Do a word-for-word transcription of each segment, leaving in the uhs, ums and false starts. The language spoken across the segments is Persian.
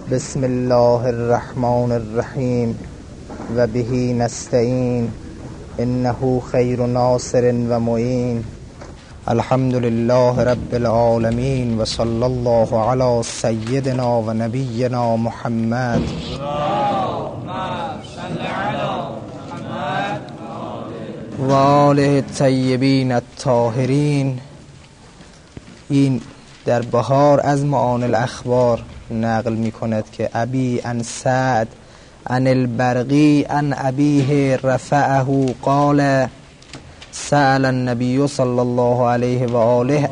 بسم الله الرحمن الرحیم و به نستعین انه خیر ناصر و معین. الحمد لله رب العالمین و صلی الله علی سیدنا و نبینا محمد و آله الطیبین الطاهرین. این در بهار از معانی الاخبار نقل می کند که ابی عن سعد عن البرقی عن ابیه رفعه قال سأل النبی صلی الله علیه و آله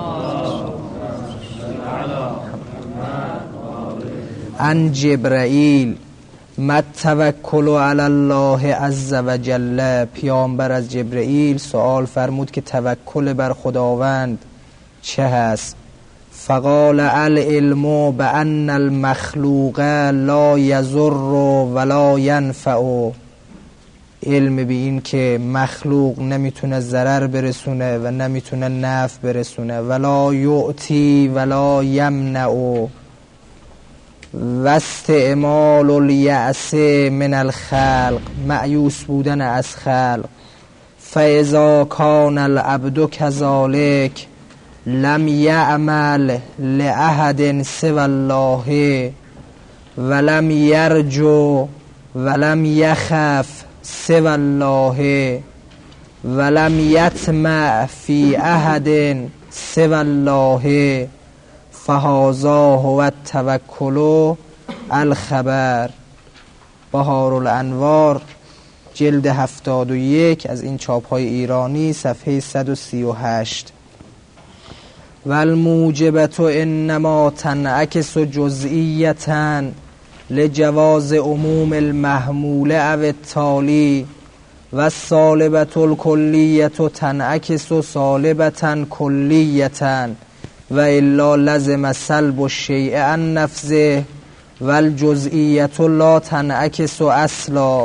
عن جبرائیل ما التوکل علی الله عز و جل. پیامبر از جبرائیل سوال فرمود که توکل بر خداوند چه هست؟ فقال العلم بأن المخلوق لا يضر ولا ينفع. علم به این که مخلوق نمیتونه ضرر برسونه و نمیتونه نفع برسونه. ولا یعطی ولا یمنع و استعمال الیأس من الخلق. مأیوس بودن از خلق. فاذا کان العبد كذلك لم یعمل لأحد سوى الله ولم یرجو ولم یخف سوى الله ولم یطمع فی احد سوى الله فهذا هو التوکل الخبر. بهار الانوار جلد هفتاد و یک از این چاپ های ایرانی صفحه صد و سی و هشت. والموجبت انما تنعکس جزئیتا لجواز عموم المحمول او التالی و سالبت الکلیت تنعکس سالبتا کلیتا و الا لزم سلب الشیء عن نفسه والجزئیت لا تنعکس اصلا.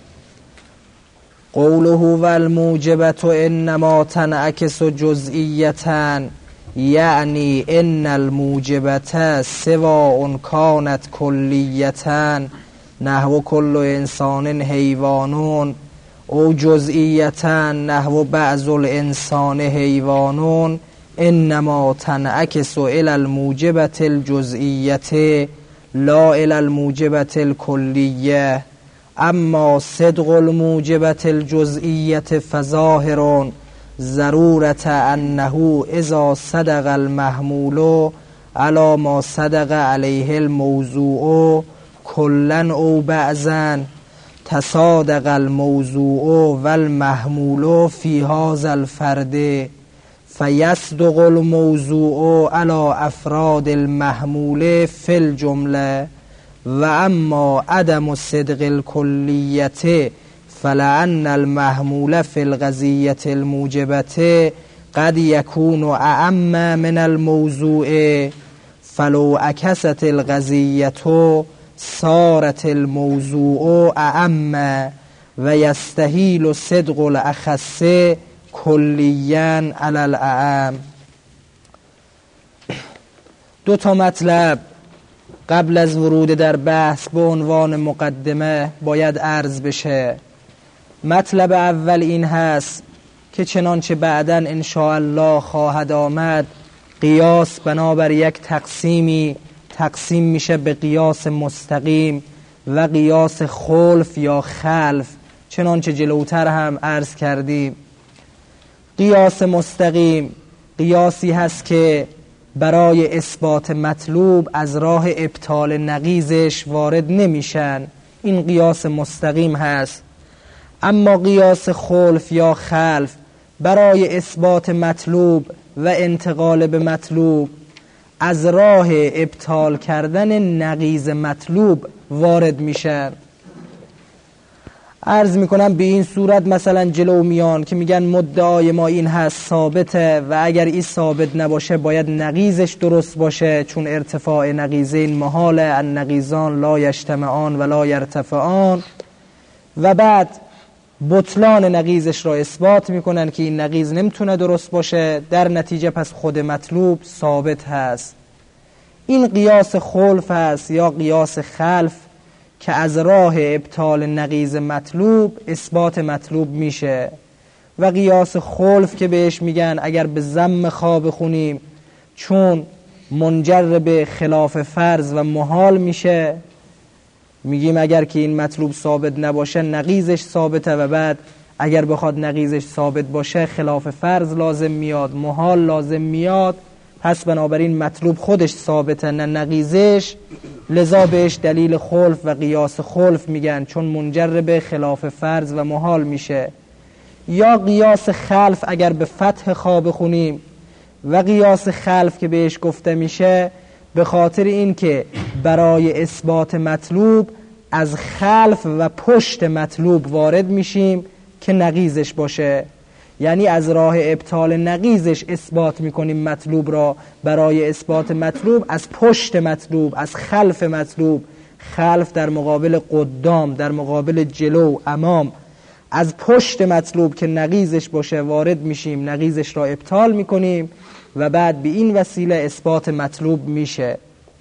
قوله والموجبت انما تنعکس جزئیتا یعنی ان الموجبت سواء کانت کلیتا نحو کل انسان حیوانون او جزئیتا نحو بعض الانسان حیوانون انما تنعکس الى الموجبت الجزئیت لا الى الموجبت الکلیه. اما صدق الموجبت الجزئیت فظاهر ضرورت انه اذا صدق المحمول على ما صدق عليه الموضوع کلا او بعضا تصادق الموضوع والمحمول في هذا الفرد فيصدق الموضوع على افراد المحمول في الجمله. و اما عدم صدق الکلیت فلأن المحمول في القضية الموجبة قد يكون أعم من الموضوع فلو عكست القضية صارت الموضوع أعم ويستحيل صدق الأخص كليا على الأعم. دو تا مطلب قبل از ورود در بحث به عنوان مقدمه باید عرض بشه. مطلب اول این هست که چنانچه بعداً انشاءالله خواهد آمد قیاس بنابر یک تقسیمی تقسیم میشه به قیاس مستقیم و قیاس خلف یا خلف، چنانچه جلوتر هم عرض کردیم. قیاس مستقیم قیاسی هست که برای اثبات مطلوب از راه ابطال نقیضش وارد نمیشن، این قیاس مستقیم هست. اما قیاس خلف یا خلف برای اثبات مطلوب و انتقال به مطلوب از راه ابطال کردن نقیض مطلوب وارد میشن. عرض میکنم به این صورت مثلا جلو میان که میگن مدعای ما این هست ثابته و اگر این ثابت نباشه باید نقیضش درست باشه، چون ارتفاع نقیضین محاله، النقیضان لا یجتمعان ولا یرتفعان. و بعد بطلان نقیضش را اثبات میکنن که این نقیض نمیتونه درست باشه، در نتیجه پس خود مطلوب ثابت هست. این قیاس خلف است یا قیاس خلف که از راه ابطال نقیض مطلوب اثبات مطلوب میشه. و قیاس خلف که بهش میگن اگر به ضم خا بخونیم چون منجر به خلاف فرض و محال میشه، میگیم اگر که این مطلوب ثابت نباشه نقیضش ثابته و بعد اگر بخواد نقیضش ثابت باشه خلاف فرض لازم میاد، محال لازم میاد، پس بنابراین مطلوب خودش ثابته نه نقیضش، لذا بهش دلیل خلف و قیاس خلف میگن چون منجر به خلاف فرض و محال میشه. یا قیاس خلف اگر به فتح خا بخونیم و قیاس خلف که بهش گفته میشه به خاطر این که برای اثبات مطلوب از خلف و پشت مطلوب وارد میشیم که نقیضش باشه، یعنی از راه ابطال نقیضش اثبات میکنیم مطلوب را. برای اثبات مطلوب از پشت مطلوب، از خلف مطلوب، خلف در مقابل قدام، در مقابل جلو، امام، از پشت مطلوب که نقیضش باشه وارد میشیم، نقیضش را ابطال میکنیم و بعد به این وسیله اثبات مطلوب میشه.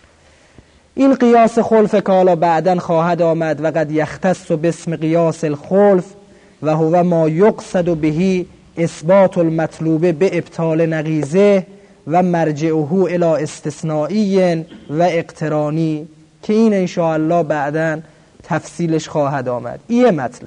این قیاس خلف که حالا بعداً خواهد آمد و قد یختص باسم قیاس الخلف و هو ما یقصد بهی اثبات المطلوب به ابطال نقیضه و مرجعه الی استثنائی و اقترانی، که این انشاءالله بعداً تفصیلش خواهد آمد. این مطلب.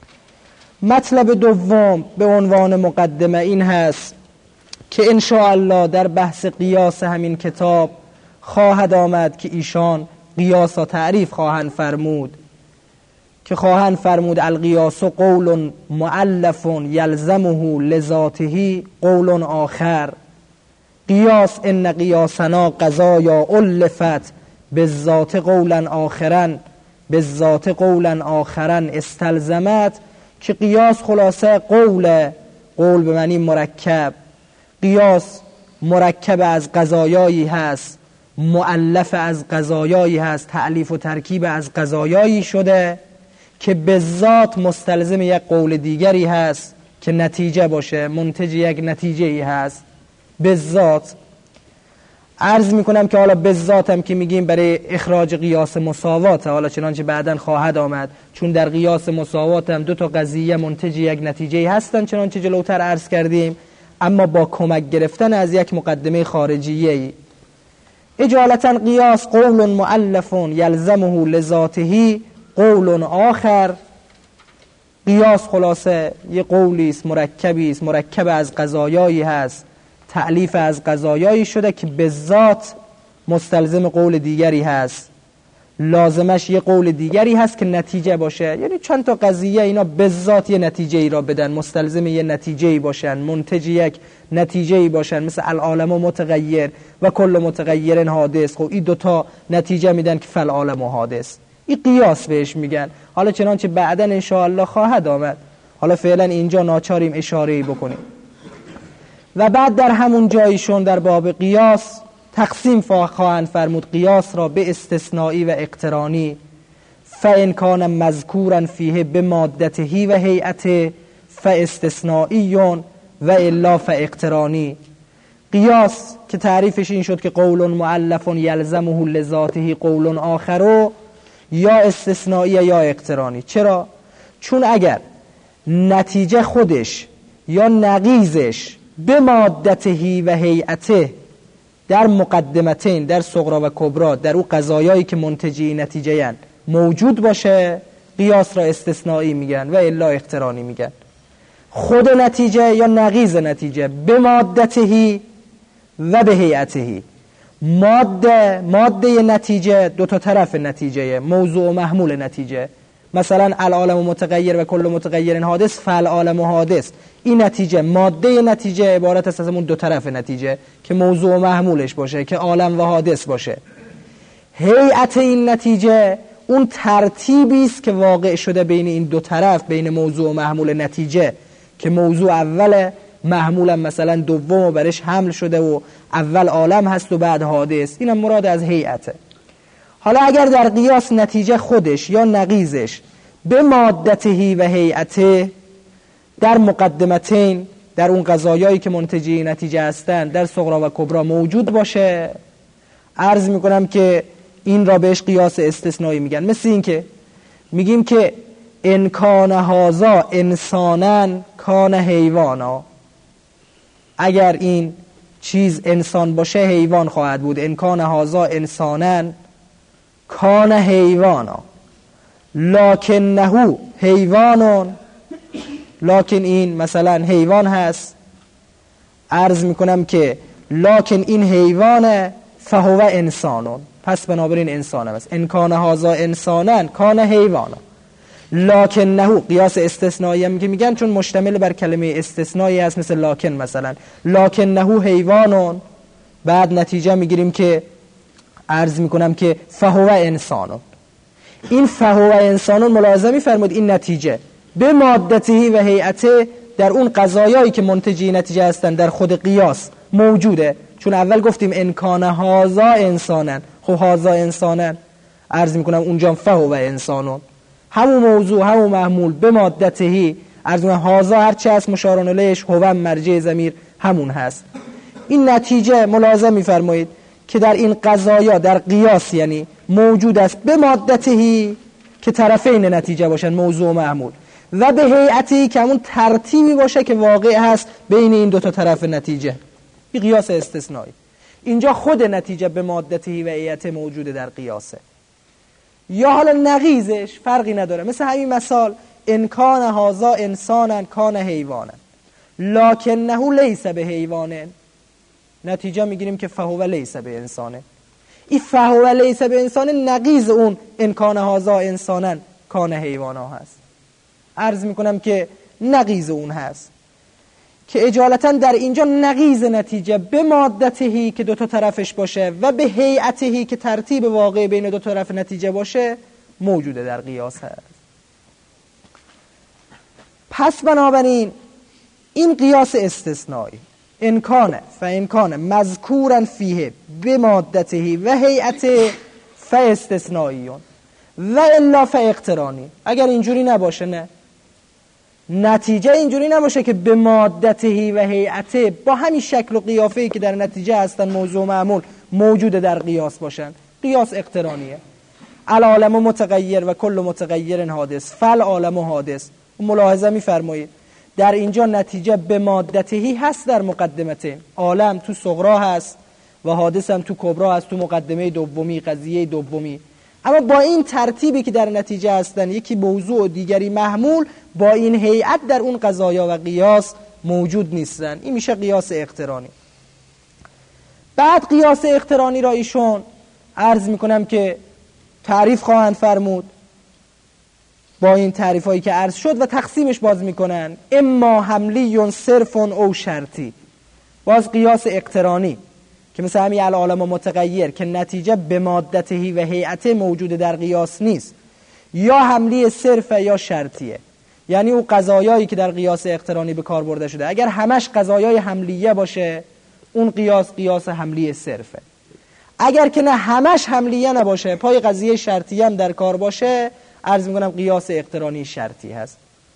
مطلب دوم به عنوان مقدمه این هست که انشاءالله در بحث قیاس همین کتاب خواهد آمد که ایشان قیاس را تعریف خواهند فرمود که خواهند فرمود القیاس قول مؤلف یلزمه لذاته قول آخر. قیاس ان قیاسنا قضایا الفت بالذات قولا آخرا بالذات قولا آخرا استلزمت، که قیاس خلاصه قول، قول به معنی مرکب، قیاس مرکب از قضایایی هست، مؤلف از قضایایی هست، تألیف و ترکیب از قضایایی شده که به ذات مستلزم یک قول دیگری هست که نتیجه باشه، منتج یک نتیجه ای هست. به ذات عرض میکنم که حالا به ذات هم که میگیم برای اخراج قیاس مساوات، حالا چنانچه بعداً خواهد آمد، چون در قیاس مساوات هم دو تا قضیه منتج یک نتیجه هستن چنانچه جلوتر عرض کردیم، اما با کمک گرفتن از یک مقدمه خارجیه‌ای. اجالتا قیاس قول مؤلف یلزمه لذاته قول آخر. قیاس خلاصه یه قولی است، مرکبی است، مرکب از قضایایی هست، تألیف از قضایایی شده که به ذات مستلزم قول دیگری هست، لازمش یه قول دیگری هست که نتیجه باشه، یعنی چند تا قضیه اینا به ذات یه نتیجه ای را بدن، مستلزم یه نتیجه ای باشن، منتج یک نتیجه ای باشن، مثل العالم متغیر و کل متغیر حادث. خب این دوتا نتیجه میدن که فالعالم حادث. این قیاس بهش میگن، حالا چنانچه بعدا انشاءالله خواهد آمد، حالا فعلا اینجا ناچاریم اشاره‌ای بکنیم. و بعد در همون جایشون در باب قیاس تقسیم خواهند فرمود قیاس را به استثنایی و اقترانی. فإن کان مذکورا فیه به مادته و هیئته فاستثنایی و الا فاقترانی. قیاس که تعریفش این شد که قول مؤلف یلزمه لذاته قول آخر، یا استثنایی یا اقترانی. چرا؟ چون اگر نتیجه خودش یا نقیضش به مادته و هیئته در مقدمتین، در صغرا و کبرا، در او قضایایی که منتجی نتیجه هن موجود باشه، قیاس را استثنایی میگن و الا اقترانی میگن. خود نتیجه یا نقیض نتیجه به مادته و به هیئته. ماده ماده نتیجه دو تا طرف نتیجه، موضوع و محمول نتیجه. مثلا العالم متغیر و کل متغیر حادث فالعالم حادث. این نتیجه، ماده نتیجه عبارت است از اون دو طرف نتیجه که موضوع و محمولش باشه، که عالم و حادث باشه. هیئت این نتیجه اون ترتیبی است که واقع شده بین این دو طرف، بین موضوع و محمول نتیجه، که موضوع اول محمولم مثلا دوم و برش حمل شده و اول عالم هست و بعد حادث. اینم مراد از هیئته. حالا اگر در قیاس نتیجه خودش یا نقیضش به مادته و هیئته در مقدمتین، در اون قضایایی که منتجی نتیجه هستند، در صغرا و کبرا موجود باشه، عرض میکنم که این را بهش قیاس استثنایی میگن. مثل این که میگیم که ان کان هذا انسانا کان حیوانا، اگر این چیز انسان باشه حیوان خواهد بود. ان کان هذا انسانا کان حیوانا لکنه حیوانون، لکن این مثلا حیوان هست. عرض میکنم که لکن این حیوانه فهو انسانون، پس بنابراین انسان هست. ان کان هذا انسانا کان حیوانا لکنه، قیاس استثنایی هم که میگن چون مشتمل بر کلمه استثنایی هست، مثل لکن مثلا لکنه حیوانون، بعد نتیجه میگیریم که عرض میکنم که فهو انسانون. این فهو انسانون ملاحظه میفرمود این نتیجه به مادته و هیئته در اون قضایایی که منتجی نتیجه هستن در خود قیاس موجوده. چون اول گفتیم ان کان هذا انسانا، خب هذا انسانا عرض میکنم اونجا فهو انسانون، همون موضوع همون محمول به مادته، عرض میکنم هذا هر چی هست مشار الیهش هو مرجع ضمیر همون هست. این نتیجه ملاحظه میفرمایید که در این قضایا در قیاس یعنی موجود است به مادته که طرفین نتیجه باشن موضوع و محمول، و به هیئتی که همون ترتیبی باشه که واقع هست بین این دو تا طرف نتیجه. این قیاس استثنایی. اینجا خود نتیجه به مادته و هیئت موجوده در قیاسه، یا حالا نقیزش فرقی نداره. مثل همین مثال ان کان هذا انسانا کان حیوانا لکنه لیس به حیوان، نتیجه میگیریم که فهو لیس به انسانه. این فهو لیس به انسان نقیز اون ان کان هذا انسانا کان حیوانا هست. عرض میکنم که نقیز اون هست که اجالتا در اینجا نقیز نتیجه به مادتهی که دو تا طرفش باشه و به هیئتهی که ترتیب واقع بین دو طرف نتیجه باشه موجوده در قیاس هست. پس بنابراین این قیاس استثنایی ان کان فان کان مذکورا فیه به مادته و هیئته فاستثنائیون و الا فاقترانی. اگر اینجوری نباشه نه، نتیجه اینجوری نباشه که به مادته و هیئته با همین شکل و قیافه‌ای که در نتیجه هستن موضوع معمول موجود در قیاس باشن، قیاس اقترانیه. العالم متغیر و کل متغیر حادث فالعالم حادث. ملاحظه می‌فرمایید در اینجا نتیجه به مادتهی هست در مقدمته، عالم تو صغرا هست و حادث هم تو کبرا هست، تو مقدمه دومی قضیه دومی. اما با این ترتیبی که در نتیجه هستن، یکی موضوع و دیگری محمول، با این هیئت در اون قضایا و قیاس موجود نیستن. این میشه قیاس اقترانی. بعد قیاس اقترانی را ایشون عرض میکنم که تعریف خواهند فرمود با این تعریف هایی که عرض شد و تقسیمش باز میکنن اما حملی صرف او شرطی. باز قیاس اقترانی که مثل همین العالم متغیر که نتیجه به مادته و هیئته موجود در قیاس نیست، یا حملی صرف یا شرطیه، یعنی اون قضایایی که در قیاس اقترانی به کار برده شده اگر همش قضایای حملیه باشه اون قیاس قیاس حملی صرفه. اگر که نه همش حملیه نباشه پای قضیه شرطیه هم در کار باشه عرض میکنم قیاس اقترانی شرطی هست.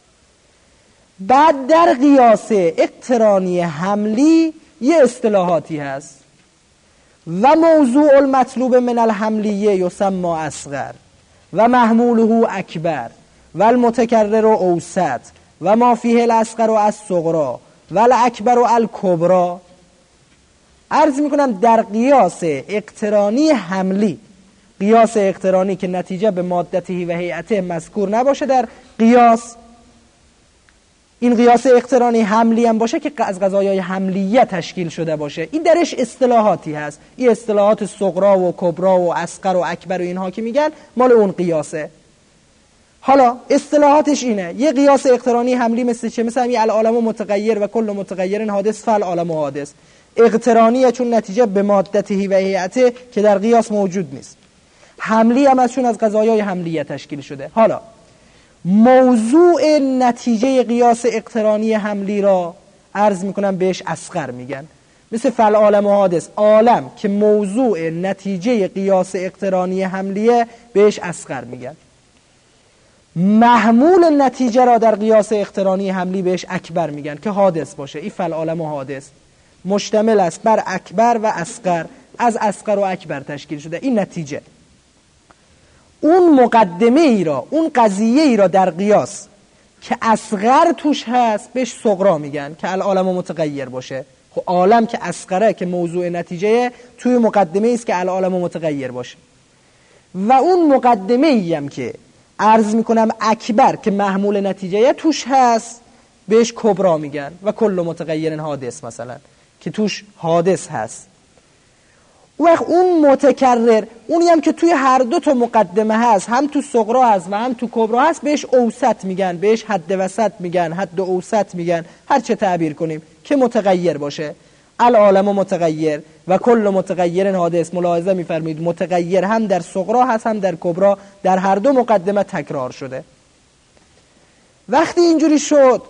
بعد در قیاس اقترانی حملی یه اصطلاحاتی هست و موضوع المطلوب من الحملیه یسمى اصغر و محموله اکبر و المتکرر اوسط و ما فیه الاصغر و الصغرا و الاکبر و الکبرا. عرض میکنم در قیاس اقترانی حملی، قیاس اقترانی که نتیجه به مادته و هیئته مذکور نباشه در قیاس، این قیاس اقترانی حملی هم باشه که از قضایای حملیه تشکیل شده باشه، این درش اصطلاحاتی هست. این اصطلاحات صغرا و کبرا و اصغر و اکبر و اینها که میگن مال اون قیاسه. حالا اصطلاحاتش اینه، یه قیاس اقترانی حملی مثل چه؟ مثل همین العالم متغیر و کل متغیر حادث فالعالم حادث. اقترانیه چون نتیجه به مادته و هیئته که در قیاس موجود نیست. حملی هم از چون از قضایای حملیه تشکیل شده. حالا موضوع نتیجه قیاس اقترانی حملی را عرض میکنم بهش اصغر میگن، مثل فالعالم حادث. عالم که موضوع نتیجه قیاس اقترانی حملیه بهش اصغر میگن. محمول نتیجه را در قیاس اقترانی حملی بهش اکبر میگن که حادث باشه. این فالعالم حادث مشتمل است بر اکبر و اصغر از اصغر و اکبر تشکیل شده. این نتیجه. اون مقدمه ای را، اون قضیه ای را در قیاس که اصغر توش هست بهش صغرا میگن که العالم متغیر باشه. خب عالم که اصغره که موضوع نتیجه توی مقدمه ایست که العالم متغیر باشه. و اون مقدمه ای هم که عرض میکنم اکبر که محمول نتیجه توش هست بهش کبرا میگن. و کل متغیر حادث مثلا که توش حادث هست. وقت اون متکرر اونی هم که توی هر دو تا مقدمه هست، هم تو صغرا هست و هم تو کبرا هست، بهش اوسط میگن، بهش حد وسط میگن، حد اوسط میگن، هر چه تعبیر کنیم که متغیر باشه. العالم متغیر و کل متغیر حادث. ملاحظه میفرمایید متغیر هم در صغرا هست هم در کبرا، در هر دو مقدمه تکرار شده. وقتی اینجوری شد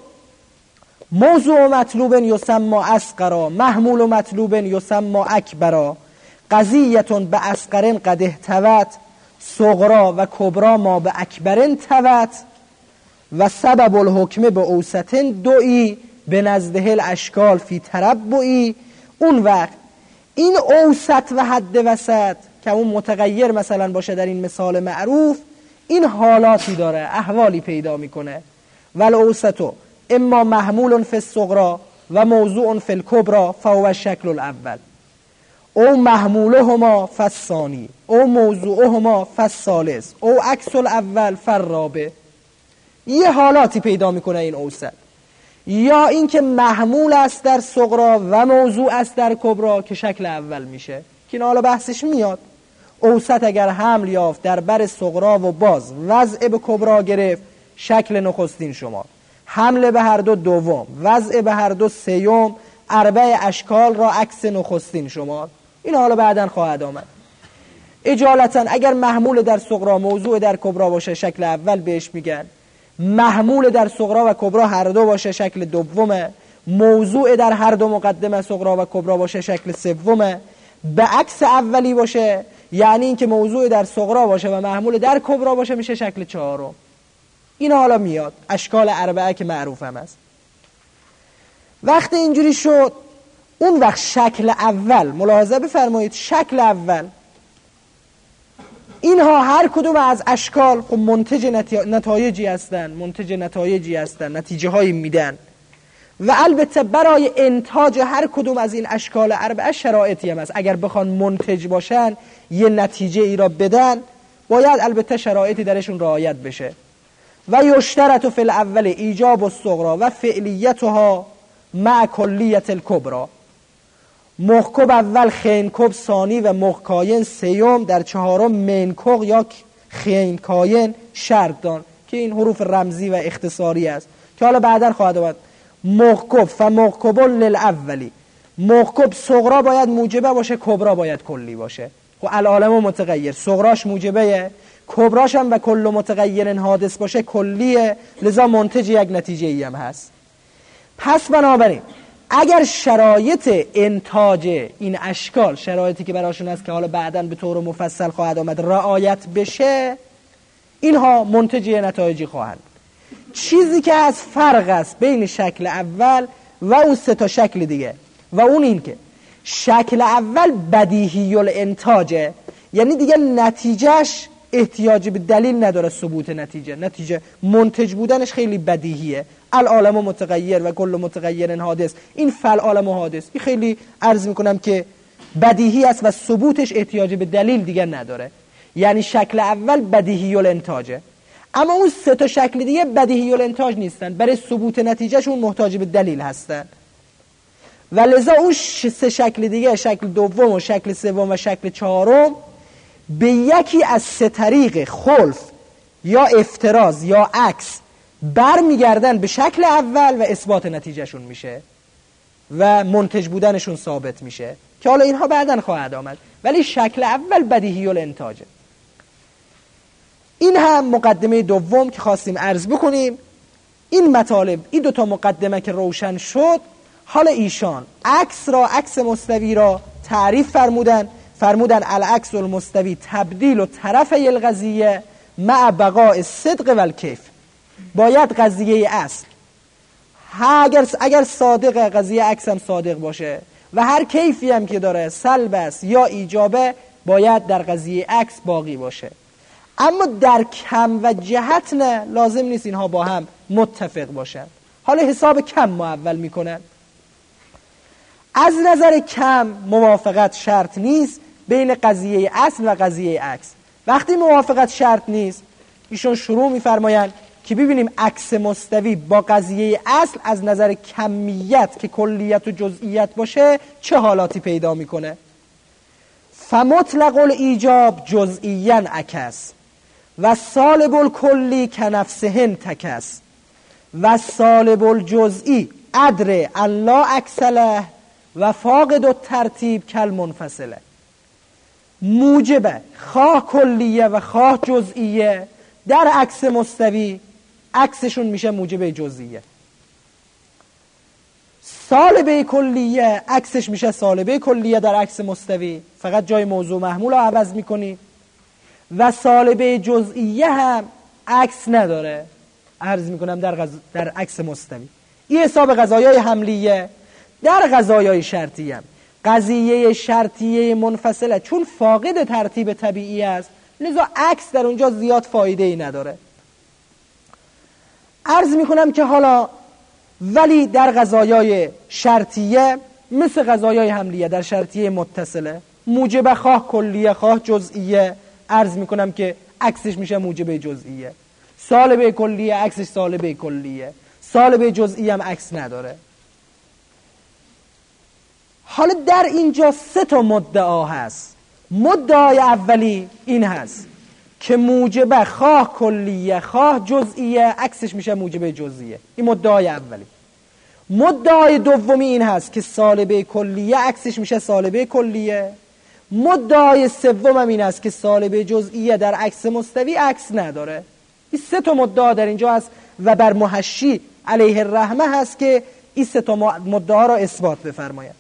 موضوع مطلوب یسمى اصغرا، محمول و مطلوب یسمى اکبرا، قضیتون به اصغرن قد احتوت، صغرا و کبرا ما به اکبرن توت، و سبب الحکم به اوسطن دوئی به نزده الاشکال فی تربعی. اون وقت این اوسط و حد وسط که اون متغیر مثلا باشه در این مثال معروف، این حالاتی داره، احوالی پیدا میکنه. ول اوسطو اما محمول فی الصغرا و موضوع فی الکبرا فهو الشکل الاول، او محمولهما فالثانی، او موضوعهما فالثالث، او عکس الاول فالرابع. یه حالاتی پیدا میکنه این اوسط، یا اینکه محمول است در صغرا و موضوع است در کبرا که شکل اول میشه که این حالا بحثش میاد. اوسط اگر حمل یافت در بر صغرا و باز وضع به کبرا گرفت، شکل نخستین شما، حمله به هر دو دوم، وضع به هر دو سیوم، اربع اشکال را عکس نخستین شمار. این حالا بعداً خواهد آمد. اجالتا اگر محمول در صغرا موضوع در کبرا باشه شکل اول بهش میگن، محمول در صغرا و کبرا هر دو باشه شکل دومه، موضوع در هر دو مقدمه صغرا و کبرا باشه شکل سومه، به عکس اولی باشه یعنی اینکه موضوع در صغرا باشه و محمول در کبرا باشه میشه شکل چهارم. این حالا میاد اشکال اربعه که معروف هم است. وقتی اینجوری شد اون وقت شکل اول، ملاحظه بفرمایید شکل اول، اینها هر کدوم از اشکال خب منتج نتایجی هستن، منتج نتایجی هستن، نتیجه هایی میدن. و البته برای انتاج هر کدوم از این اشکال اربعه شرایطی هم هست. اگر بخوان منتج باشن یه نتیجه ای را بدن باید البته شرایطی درشون رعایت بشه. و یشترط فی الاول ایجاب الصغرا و فعلیتها مع کلیت الکبرا. مخکب اول خینکب ثانی و مخکاین سیوم، در چهارم منکق یا خینکاین شرط دان که این حروف رمزی و اختصاری است که حالا بعدا خواهد آمد. مخکب فمخکب للاولی، مخکب صغرا باید موجبه باشه، کبرا باید کلی باشه. خب العالم متغیر، صغراش موجبه، کبراش هم و کل متغیر حادث باشه کلیه، لذا منتج یک نتیجه ای هم هست. پس بنابراین اگر شرایط انتاج این اشکال، شرایطی که براشون هست که حالا بعداً به طور مفصل خواهد آمد، رعایت بشه، اینها منتج نتایجی خواهند. چیزی که از فرق است بین شکل اول و اون سه تا شکل دیگه و اون این که شکل اول بدیهی الانتاجه، یعنی دیگه نتیجهش احتیاج به دلیل نداره، ثبوت نتیجه، نتیجه منتج بودنش خیلی بدیهیه. العالم متغیر و کل متغیر حادث، این فل عالم حادث، این خیلی عرض میکنم که بدیهی است و ثبوتش احتیاج به دلیل دیگه نداره. یعنی شکل اول بدیهی الانتاجه، اما اون سه تا شکل دیگه بدیهی الانتاج نیستن، برای ثبوت نتیجهشون محتاج به دلیل هستن. و لذا اون سه شکل دیگه، شکل دوم و شکل سوم و شکل چهارم، به یکی از سه طریق خلف یا افتراض یا عکس برمیگردن به شکل اول و اثبات نتیجهشون میشه و منتج بودنشون ثابت میشه که حالا اینها بعداً خواهد آمد. ولی شکل اول بدیهی الانتاجه. این هم مقدمه دوم که خواستیم عرض بکنیم. این مطالب، این دوتا مقدمه که روشن شد، حالا ایشان عکس را، عکس مستوی را تعریف فرمودن. فرمودن العکس المستوی تبدیل و طرف القضیه مع بقاء الصدق و الکیف. باید قضیه اصل اگر اگر صادق قضیه عکس هم صادق باشه، و هر کیفی هم که داره سلب است یا ایجابه باید در قضیه عکس باقی باشه. اما در کم و جهت نه، لازم نیست اینها با هم متفق باشن. حالا حساب کم ما اول میکنن. از نظر کم موافقت شرط نیست بین قضیه اصل و قضیه عکس. وقتی موافقت شرط نیست ایشون شروع میفرمایند که ببینیم عکس مستوی با قضیه اصل از نظر کمیت که کلیت و جزئیت باشه چه حالاتی پیدا میکنه. فمطلق الایجاب جزئیاً عکس و سالب الکلی کنفسهن تکس و سالب الجزئی ادر الله اکسله و فاقد الترتیب کل منفصله. موجبه خواه کلیه و خواه جزئیه در عکس مستوی عکسشون میشه موجب جزئیه. سالبه کلیه عکسش میشه سالبه کلیه در عکس مستوی، فقط جای موضوع محمول رو عوض میکنی. و سالبه جزئیه هم عکس نداره، عرض میکنم در, غز... در عکس مستوی. این حساب قضایای حملیه. در قضایای شرطیه هم قضیه شرطیه منفصله چون فاقد ترتیب طبیعی است، لذا عکس در اونجا زیاد فایده ای نداره. عرض میکنم که حالا ولی در قضایای شرطیه مثل قضایای حملیه در شرطیه متصله موجب خواه کلیه خواه جزئیه، عرض میکنم که عکسش میشه موجب جزئیه. سالبه کلیه عکسش سالبه کلیه، سالبه جزئیه هم عکس نداره. حالا در اینجا سه تا مدعا هست. مدعای اولی این هست که موجب خواه کلیه خواه جزئیه عکسش میشه موجب جزئیه. این مدعای اولی. مدعای دومی این هست که سالبه کلیه عکسش میشه سالبه کلیه. مدعای سوم هم این است که سالبه جزئیه در عکس مستوی عکس نداره. این سه تا مدعا در اینجا هست و بر محشی علیه الرحمه هست که این سه تا مدعا را اثبات بفرماید.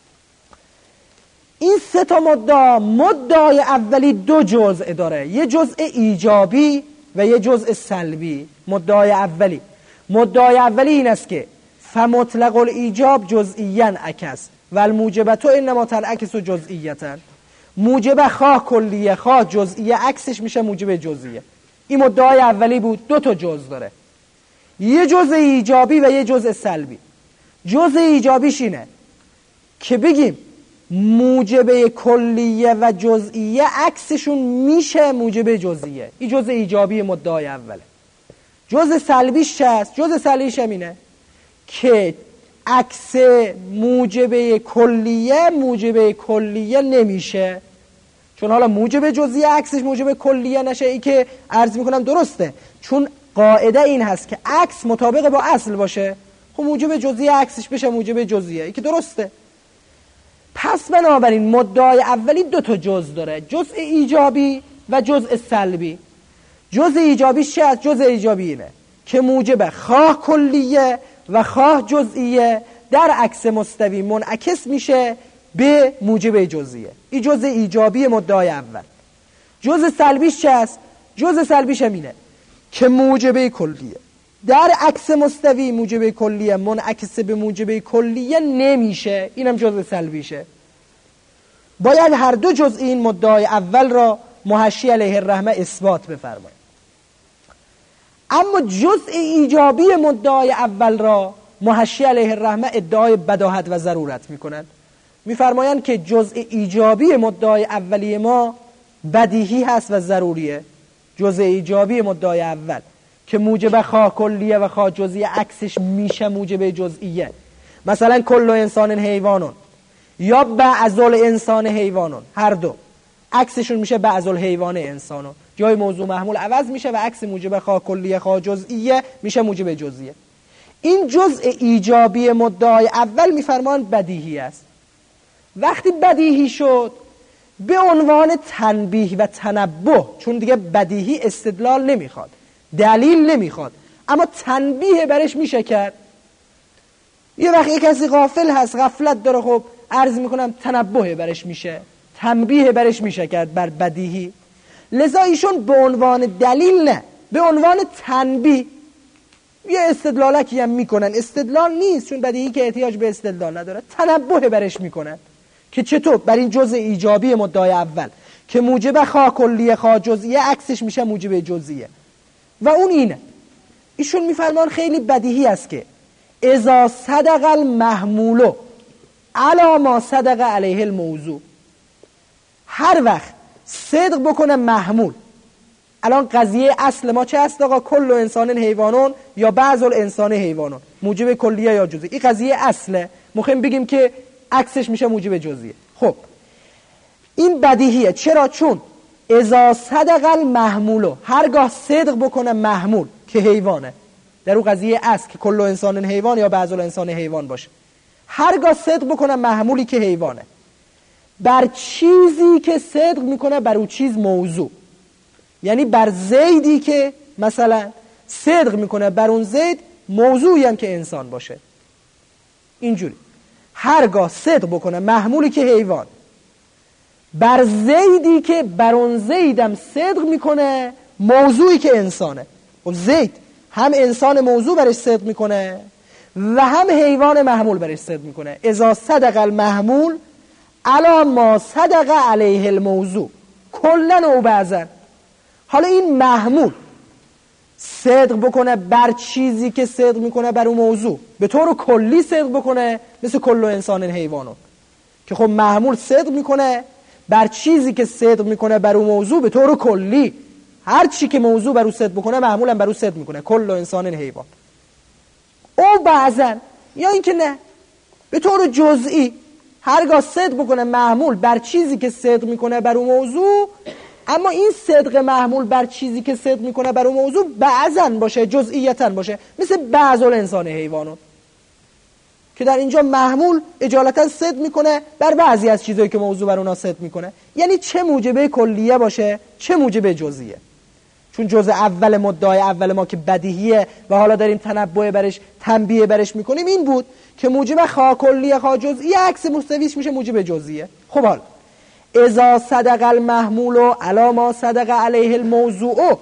این سه تا مدعا، مدعای اولی دو جزء داره، یه جزء ایجابی و یه جزء سلبی. مدعای اولی مدعای اولی این است که فمطلق الایجاب جزئیاً عکس و الموجبتو انما تنعکس جزئیتاً. موجب خواه کلیه خواه جزئیه عکسش میشه موجب جزئیه. این مدعای اولی بود، دو تا جزء داره، یه جزء ایجابی و یه جزء سلبی. جزء ایجابیش اینه که بگیم موجب کلیه و جزئیه عکسشون میشه موجب جزئیه. این جزء ایجابی مدعای اوله. جزء سلبیش چه است؟ جزء سلبیش هم اینه که عکس موجب کلیه موجب کلیه نمیشه، چون حالا موجب جزئیه عکسش موجب کلیه نشه. ای که عرض میکنم درسته، چون قاعده این هست که عکس مطابق با اصل باشه، خب موجب جزئیه عکسش بشه موجب جزئیه. ای که درسته. پس بنابراین مدعای اولی دو تا جزء داره، جزء ایجابی و جزء سلبی. جزء ایجابیش چه است؟ جزء ایجابی اینه که موجب خواه کلیه و خواه جزئیه در عکس مستوی منعکس میشه به موجب جزئیه. این جزء ایجابی مدعای اول. جزء سلبیش چه است؟ جزء سلبیش هم اینه که موجب کلیه در عکس مستوی موجب کلیه منعکس به موجب کلیه نمیشه. اینم جزء سلبیشه. باید هر دو جزء این مدعای اول را محشی علیه الرحمه اثبات بفرمایید. اما جزء ایجابی مدعای اول را محشی علیه الرحمه ادعای بداهت و ضرورت میکنند. میفرمایند که جزء ایجابی مدعای اولی ما بدیهی هست و ضروریه. جزء ایجابی مدعای اول که موجب خواه کلیه و خواه جزئیه عکسش میشه موجب جزئیه. مثلا کل انسان حیوانون یا بعض الانسان حیوانون، هر دو عکسشون میشه بعض الحیوان انسانون. جای موضوع محمول عوض میشه و عکس موجب خواه کلیه خواه جزئیه میشه موجب جزئیه. این جزء ایجابی مدعای اول میفرمان بدیهی است. وقتی بدیهی شد به عنوان تنبیه و تنبه، چون دیگه بدیهی استدلال نمیخواد، دلیل نمیخواد، اما تنبیه برش میشه کرد. یه وقت یک کسی غافل هست، غفلت داره، خب عرض میکنم تنبه برش میشه، تنبیه برش میشه کرد بر بدیهی. لذا ایشون به عنوان دلیل نه، به عنوان تنبیه یه استدلالکی هم میکنن، استدلال نیست چون بدیهی که احتیاج به استدلال نداره، تنبه برش میکنن که چطور بر این جزء ایجابی مدعای اول که موجب خواه کلیه خواه جزئیه عکسش میشه موجب جزئیه و اون اینه. ایشون میفرمان خیلی بدیهی است که اذا صدق المحمول علی ما صدق علیه الموضوع، هر وقت صدق بکنه محمول. الان قضیه اصل ما چه است آقا؟ کل انسان حیوانون یا بعض الانسان حیوانون، موجب کلیه یا جزئی. این قضیه اصله، مخیم بگیم که عکسش میشه موجب جزئیه. خب این بدیهیه. چرا؟ چون اذا صدق المحمول، هرگاه صدق بکنه محمول که حیوانه، در اون قضیه اصل که کل انسان حیوان یا بعض الانسان حیوان باشه، هرگاه صدق بکنه محمولی که حیوانه بر چیزی که صدق میکنه بر اون چیز موضوع، یعنی بر زیدی که مثلا صدق میکنه بر اون زید موضوعی هم که انسان باشه. اینجوری هرگاه صدق بکنه محمولی که حیوان بر زیدی که بر اون زیدم صدق میکنه موضوعی که انسانه. و زید هم انسان موضوع برش صدق میکنه و هم حیوان محمول برش صدق میکنه. اذا صدق المحمول علی ما صدق علیه الموضوع کلن و بعضن. حالا این محمول صدق بکنه بر چیزی که صدق میکنه بر اون موضوع، به طور کلی صدق بکنه مثل کل انسان حیوانو که خب محمول صدق میکنه بر چیزی که صدق میکنه بر اون موضوع به طور کلی، هر چی که موضوع بر اون صدق بکنه محمول هم بر اون صدق میکنه، کل انسان حیوان. او بعضن، یا اینکه نه به طور جزئی هرگاه صدق بکنه محمول بر چیزی که صدق میکنه بر اون موضوع، اما این صدق محمول بر چیزی که صدق میکنه بر اون موضوع بعضن باشه، جزئیتن باشه، مثل بعض الانسان حیوانون که در اینجا محمول اجالتا صدق میکنه بر بعضی از چیزایی که موضوع بر اونها صدق میکنه. یعنی چه موجبه کلیه باشه چه موجبه جزئیه. چون جزء اول مدعای اول ما که بدیهیه و حالا داریم تنبؤ برش تنبیه برش میکنیم این بود که موجب خواه کلیه خواه جزئیه عکس مستویش میشه موجب جزئیه. خب حالا اذا صدق المحمول علی ما صدق علیه الموضوع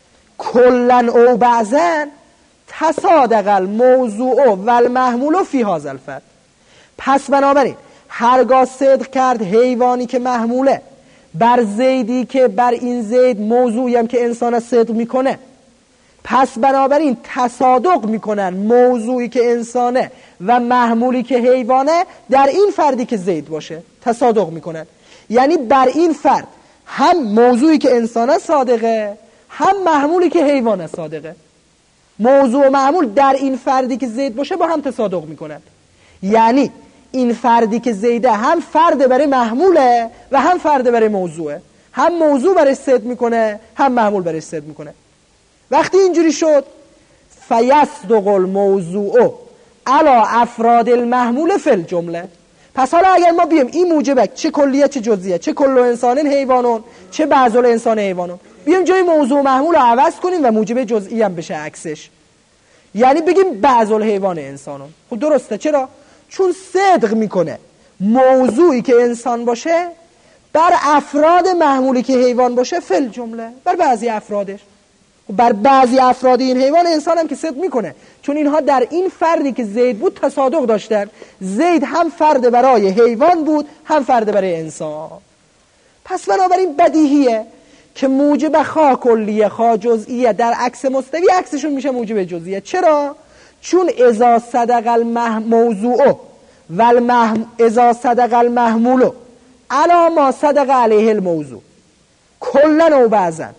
کلن او بعضن تصادق الموضوع و المحمول فی هذا الفرد. پس بنابراین هرگاه صدق کرد حیوانی که محموله بر زیدی که بر این زید موضوعی هم که انسان صدق میکنه، پس بنابراین تصادق میکنن موضوعی که انسانه و محمولی که حیوانه در این فردی که زید باشه تصادق میکنن. یعنی بر این فرد هم موضوعی که انسانه صادقه هم محمولی که حیوانه صادقه. موضوع و محمول در این فردی که زید باشه با هم تصادق میکنن. یعنی این فردی که زیده هم فرد برای محموله و هم فرد برای موضوعه، هم موضوع برای صدق میکنه هم محمول برای صدق میکنه. وقتی اینجوری شد فیصدق الموضوع علی افراد المحمول فی الجمله. پس حالا اگر ما بیم این موجبه چه کلیه چه جزئیه، چه کل انسان حیوانون چه بعض الانسان حیوانون، بیم جای موضوع محمول رو عوض کنیم و موجب جزئی هم بشه عکسش، یعنی بگیم بعض الحیوان انسانون. خب درسته. چرا؟ چون صدق میکنه موضوعی که انسان باشه بر افراد محمولی که حیوان باشه فی الجمله، بر بعضی افرادش. بر بعضی افراد این حیوان انسان هم که صدق میکنه، چون اینها در این فردی که زید بود تصادق داشتن. زید هم فرد برای حیوان بود هم فرد برای انسان. پس بنابراین بدیهیه که موجب خواه کلیه خواه جزئیه در عکس مستوی عکسشون میشه موجب جزئیه. چرا؟ چون اذا صدق الموضوع و المحم... اذا صدق المحمول علی ما صدق علیه الموضوع کلن و بعضن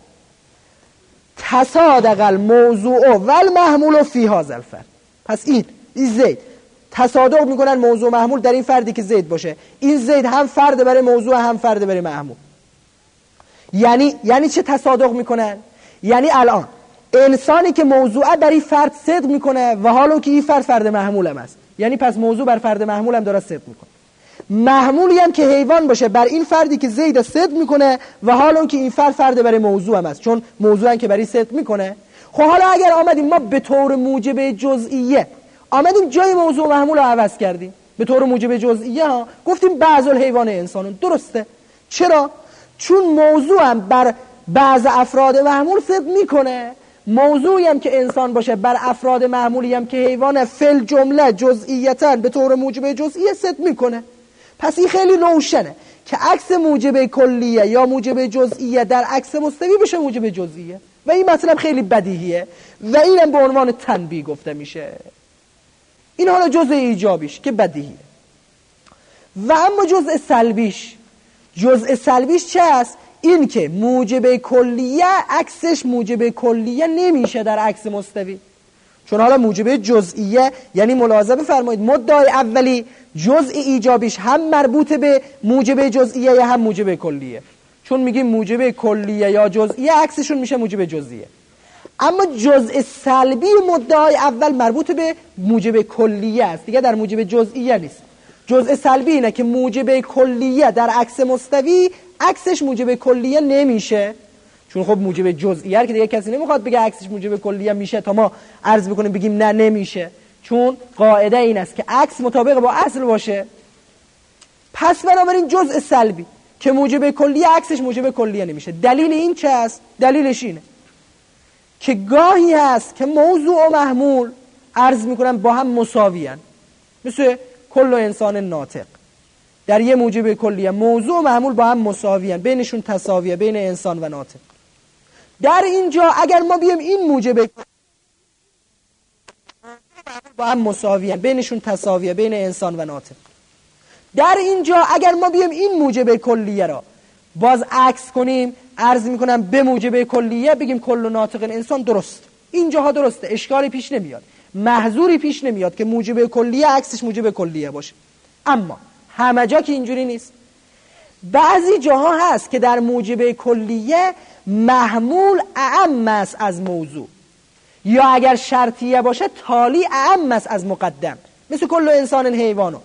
تصادق الموضوع و المحمول فی هذا الفرد. پس این این زید تصادق میکنن موضوع محمول در این فردی که زید باشه. این زید هم فرد برای موضوع هم فرد برای محمول. یعنی یعنی چه تصادق میکنن؟ یعنی الان انسانی که موضوع برای فرد صدق میکنه و حالا که این فرد فرد محمول هم است، یعنی پس موضوع بر فرد محمول هم داره صدق میکنه. محمولی هم که حیوان باشه بر این فردی که زید صدق میکنه و حالا که این فرد فرد برای موضوع هم است، چون موضوع هم که برای صدق میکنه. خب حالا اگر آمدیم ما به طور موجب جزئیه آمدیم جای موضوع محمول رو عوض کردیم به طور موجب جزئیه ها، گفتیم بعض الحیوان انسانون. درسته. چرا؟ چون موضوع هم بر بعض افراد محمول صدق میکنه، موضوعی هم که انسان باشه بر افراد معمولی هم که حیوان فل جمله جزئیتاً به طور موجب جزئیه صدق میکنه. پس این خیلی روشنه که عکس موجب کلیه یا موجب جزئیه در عکس مستوی بشه موجب جزئیه و این مطلب خیلی بدیهیه و اینم به عنوان تنبیه گفته میشه. این حالا جزء ایجابیش که بدیهیه. و اما جزء سلبیش، جزء سلبیش چه است؟ این که موجب کلیه عکسش موجب کلیه نمیشه در عکس مستوی، چون حالا موجب جزئیه، یعنی ملاحظه بفرمایید مدعای اولی جزء ایجابیش هم مربوط به موجب جزئیه یا هم موجب کلیه، چون میگیم موجب کلیه یا جزئیه عکسشون میشه موجب جزئیه. اما جزء سلبی مدعای اول مربوط به موجب کلیه است، دیگه در موجب جزئیه نیست. جزء سلبی اینه که موجب کلیه در عکس مستوی عکسش موجب کلیه نمیشه، چون خب موجب جزئیه که دیگه کسی نمیخواد بگه عکسش موجب کلیه میشه تا ما عرض بکنیم بگیم نه نمیشه، چون قاعده این است که عکس مطابق با اصل باشه. پس بنابراین جزء سلبی که موجب کلیه عکسش موجب کلیه نمیشه. دلیل این چه است؟ دلیلش اینه که گاهی هست که موضوع و محمول عرض میکنن با هم مساویان، مثل کل انسان ناطق. در یه موجب کلیه موضوع و محمول با هم مساویان، بینشون تساویه بین انسان و ناطق. در اینجا اگر ما بیم این موجب با هم مساویان، بینشون تساویه بین انسان و ناطق. در اینجا اگر ما بیم این موجب کلیه را باز عکس کنیم، عرض میکنم به موجب کلیه بگیم کل و ناطق انسان، درست اینجاها درسته، اشکالی پیش نمیاد، محظوری پیش نمیاد که موجب کلیه عکسش موجب کلیه باشه. اما همه جا که اینجوری نیست، بعضی جاها هست که در موجب کلیه محمول اعم است از موضوع، یا اگر شرطیه باشه تالی اعم است از مقدم، مثل کل انسان حیوانو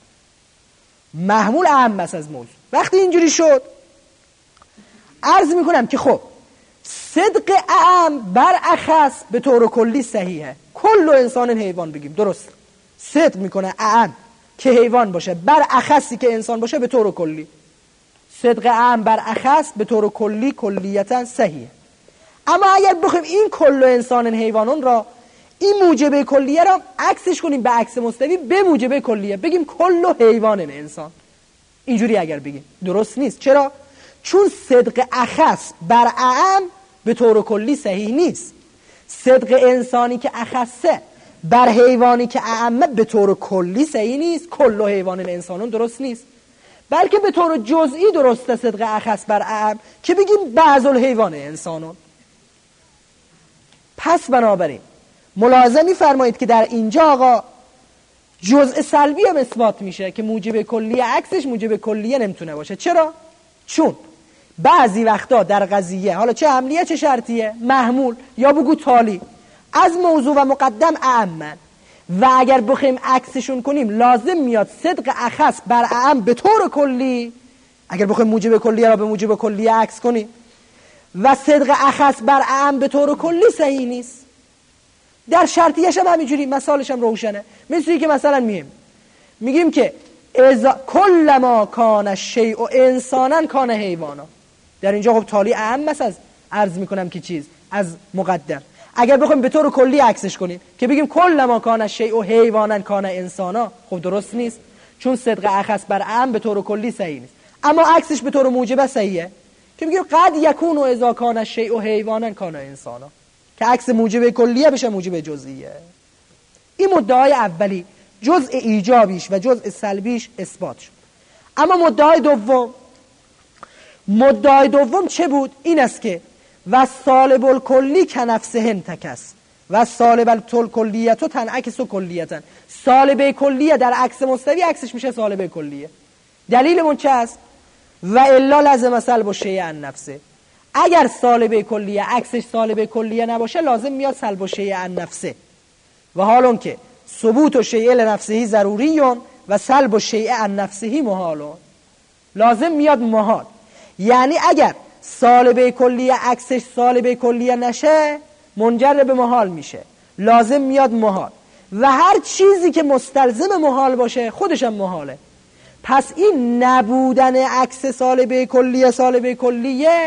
محمول اعم است از موضوع. وقتی اینجوری شد عرض میکنم که خب صدق اعم بر اخص به طور کلی صحیحه، کل انسان حیوان بگیم درست، صدق میکنه اعم که حیوان باشه بر اخصی که انسان باشه به طور کلی، صدق اعم بر اخص به طور کلی کلیتا صحیحه. اما اگر بخوایم این کل انسان حیوانون را، این موجب کلیه را عکسش کنیم به عکس مستوی به موجب کلیه، بگیم کل حیوان انسان، اینجوری اگر بگیم درست نیست. چرا؟ چون صدق اخص بر اعم به طور کلی صحیح نیست. صدق انسانی که اخصه بر حیوانی که اعمه به طور کلی صحیح نیست، کل حیوان انسانون درست نیست، بلکه به طور جزئی درسته صدق اخص بر اعم که بگیم بعض الحیوان انسانون. پس بنابراین ملاحظه می‌فرمایید که در اینجا آقا جزء سلبی هم اثبات میشه که موجب کلیه عکسش موجب کلیه نمیتونه باشه. چرا؟ چون بعضی وقتا در قضیه، حالا چه عملیه چه شرطیه، محمول یا بگو تالی از موضوع و مقدم اعمن، و اگر بخوایم عکسشون کنیم لازم میاد صدق اخص بر اعم به طور کلی، اگر بخوایم موجب کلیه را به موجب کلیه عکس کنیم، و صدق اخص بر اعم به طور کلی صحیح نیست. در شرطیش هم همینجوری، مثالش هم روشنه، مثلی که مثلا میگیم میگیم که ازا کل ما کان الشیء انسانا کان حیوانا، در اینجا خب تالی اعم است از عرض میکنم که چیز از مقدم. اگر بخوایم به طور کلی عکسش کنیم که بگیم کل ما کان الشیء حیوانا کان انسانا، خب درست نیست، چون صدق اخص بر اعم به طور کلی صحیح نیست. اما عکسش به طور موجب صحیحه که میگیم قد یکون اذا کان الشیء حیوانا کان انسانا، که عکس موجب کلیه بشه موجب جزئیه. این مدعای اولی جزء ایجابیش و جزء سلبیش اثبات شد. اما مدعای دوم، مدعای دوم چه بود؟ این است که و سالب الکلی کنفسه انتکس و سالب الکلیت و تنعکس و کلیتن، سالب کلیه در عکس مستوی عکسش میشه سالب کلیه. دلیلمون چه است؟ و الا لازم سلب الشیء عن نفسه، اگر سالب کلیه عکسش سالب کلیه نباشه لازم میاد سلب الشیء عن نفسه، و حالون که ثبوت الشیء لنفسه ضروری و سلب الشیء عن نفسه محال، لازم میاد محال. یعنی اگر سالب کلیه عکسش سالب کلیه نشه منجر به محال میشه، لازم میاد محال، و هر چیزی که مستلزم محال باشه خودش هم محاله. پس این نبودن عکس سالب کلیه سالب کلیه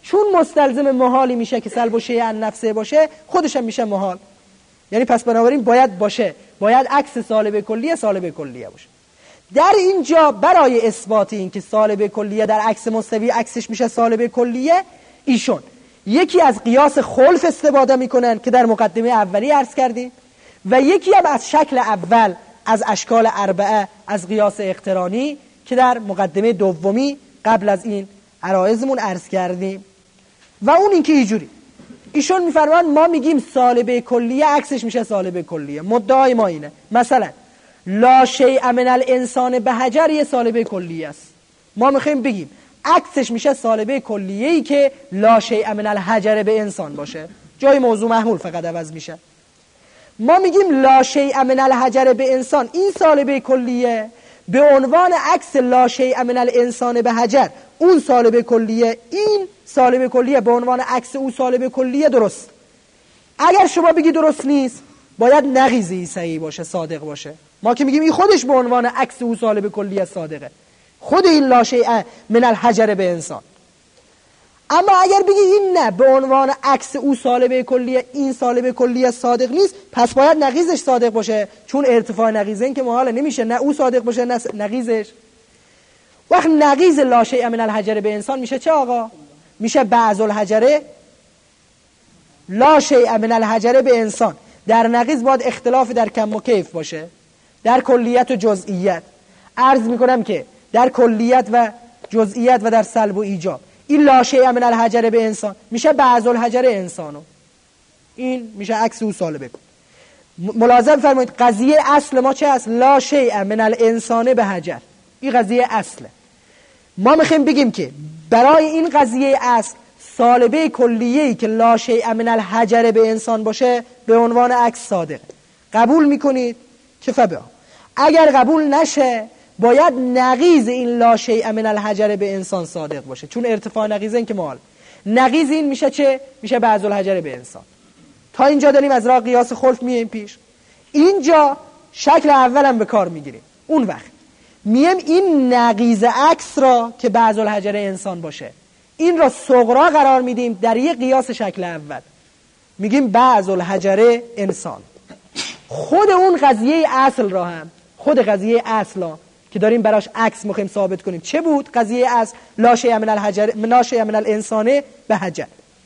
چون مستلزم محالی میشه که سلب الشیء عن نفسه باشه، خودش هم میشه محال. یعنی پس بنابراین باید باشه، باید عکس سالب کلیه سالب کلیه باشه. در اینجا برای اثبات این که سالب کلیه در عکس مستوی عکسش میشه سالب کلیه، ایشون یکی از قیاس خلف استفاده میکنن که در مقدمه اولی عرض کردیم و یکی هم از شکل اول از اشکال اربعه از قیاس اقترانی که در مقدمه دومی قبل از این عرایزمون عرض کردیم. و اون این که اینجوری ایشون میفرمان ما میگیم سالب کلیه عکسش میشه سالب کلیه. مدعای ما اینه مثلا لا شیء من الانسان به حجر یه سالب کلیه است، ما میخوایم بگیم عکسش میشه سالب کلیه‌ای که لا شیء من الحجر به انسان باشه، جای موضوع محمول فقط عوض میشه. ما میگیم لا شیء من الحجر به انسان، این سالب کلیه به عنوان عکس لا شیء من الانسان به حجر، اون سالب کلیه، این سالب کلیه به عنوان عکس اون سالب کلیه درست. اگر شما بگی درست نیست، باید نقیضی صحیح باشه، صادق باشه. ما که میگیم این خودش به عنوان عکس اون سالب کلیه صادقه، خود این لا شیء من الحجر به انسان. اما اگر بگی این نه، به عنوان عکس او سالب کلیه، این سالب کلیه صادق نیست، پس باید نقیضش صادق باشه، چون ارتفاع نقیضین که محاله، نمیشه نه او صادق باشه نه نقیضش. وقت نقیض لا شیء من الحجر به انسان میشه چه آقا؟ میشه بعض الحجره لا شیء من الحجر به انسان. در نقیض باید اختلاف در کم و کیف باشه، در کلیت و جزئیت. عرض میکنم که در کلیت و جزئیت و در سلب و ایجاب این لا شیء من الحجر به انسان میشه بعض الحجر انسانو، این میشه عکس او سالبه. ملاحظه فرمایید قضیه اصل ما چه است؟ لا شیء من الانسان به حجر، این قضیه اصله. ما میخوایم بگیم که برای این قضیه اصل سالبه کلیه‌ای که لا شیء من الحجر به انسان باشه به عنوان عکس صادق. قبول میکنید که فبا. اگر قبول نشه باید نقیض این لا شیء من الحجر به انسان صادق باشه، چون ارتفاع نقیض این که محال. نقیض این میشه چه؟ میشه بعض الحجر به انسان. تا اینجا داریم از راه قیاس خلف میایم پیش. اینجا شکل اولم به کار میگیریم. اون وقت میم این نقیض عکس را که بعض الحجر انسان باشه، این را صغرا قرار میدیم در یک قیاس شکل اول، میگیم بعض الحجر انسان. خود اون قضیه اصل را هم، خود قضیه اصل را که داریم براش عکس میخوایم ثابت کنیم چه بود؟ قضیه اصل لا شیء من الحجر لا شیء من الانسان به حجر،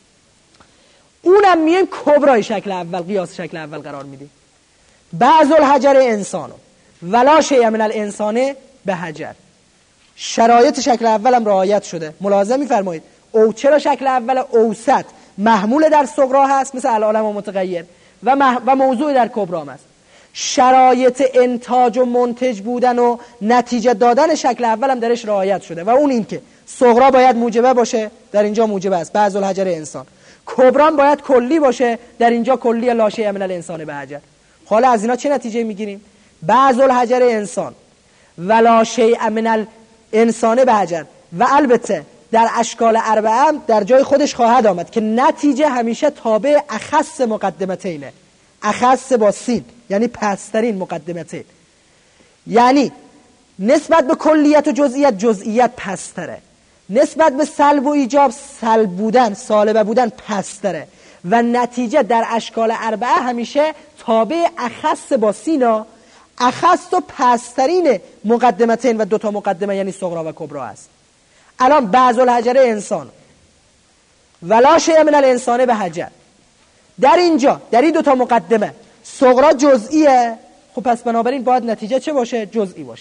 اونم میایم کبرای شکل اول، قیاس شکل اول قرار میدیم. بعض الحجر انسانو ولا شیء من الانسان به حجر. شرایط شکل اولم رعایت شده. ملاحظه میفرمایید او چرا شکل اول اوسط محمول در صغرا هست مثل العالم و متغیر و, مح... و موضوع در کبرا هست. شرایط انتاج و منتج بودن و نتیجه دادن شکل اولم درش رعایت شده و اون این که صغرا باید موجبه باشه، در اینجا موجبه است بعض الحجر انسان. کبرا باید کلی باشه، در اینجا کلی لا شیء من الانسان به حجر. حالا از اینا چه نتیجه میگیریم؟ بعض الحجر انسان ولا شیء من الانسان به حجر. و البته در اشکال اربعه هم در جای خودش خواهد آمد که نتیجه همیشه تابع اخص مقدمتینه. اخص با سین یعنی پسترین مقدمتین، یعنی نسبت به کلیت و جزئیت جزئیت پستره، نسبت به سلب و ایجاب سلب بودن سالبه بودن پستره و نتیجه در اشکال اربعه همیشه تابع اخص با سینا، اخص و پسترین مقدمتین و دوتا مقدمه یعنی صغرا و کبرا است. الان بعض الحجر انسان ولا شیء من الانسان به حجر، در اینجا در این دوتا مقدمه صغرا جزئیه، خب پس بنابراین باید نتیجه چه باشه؟ جزئی باشه.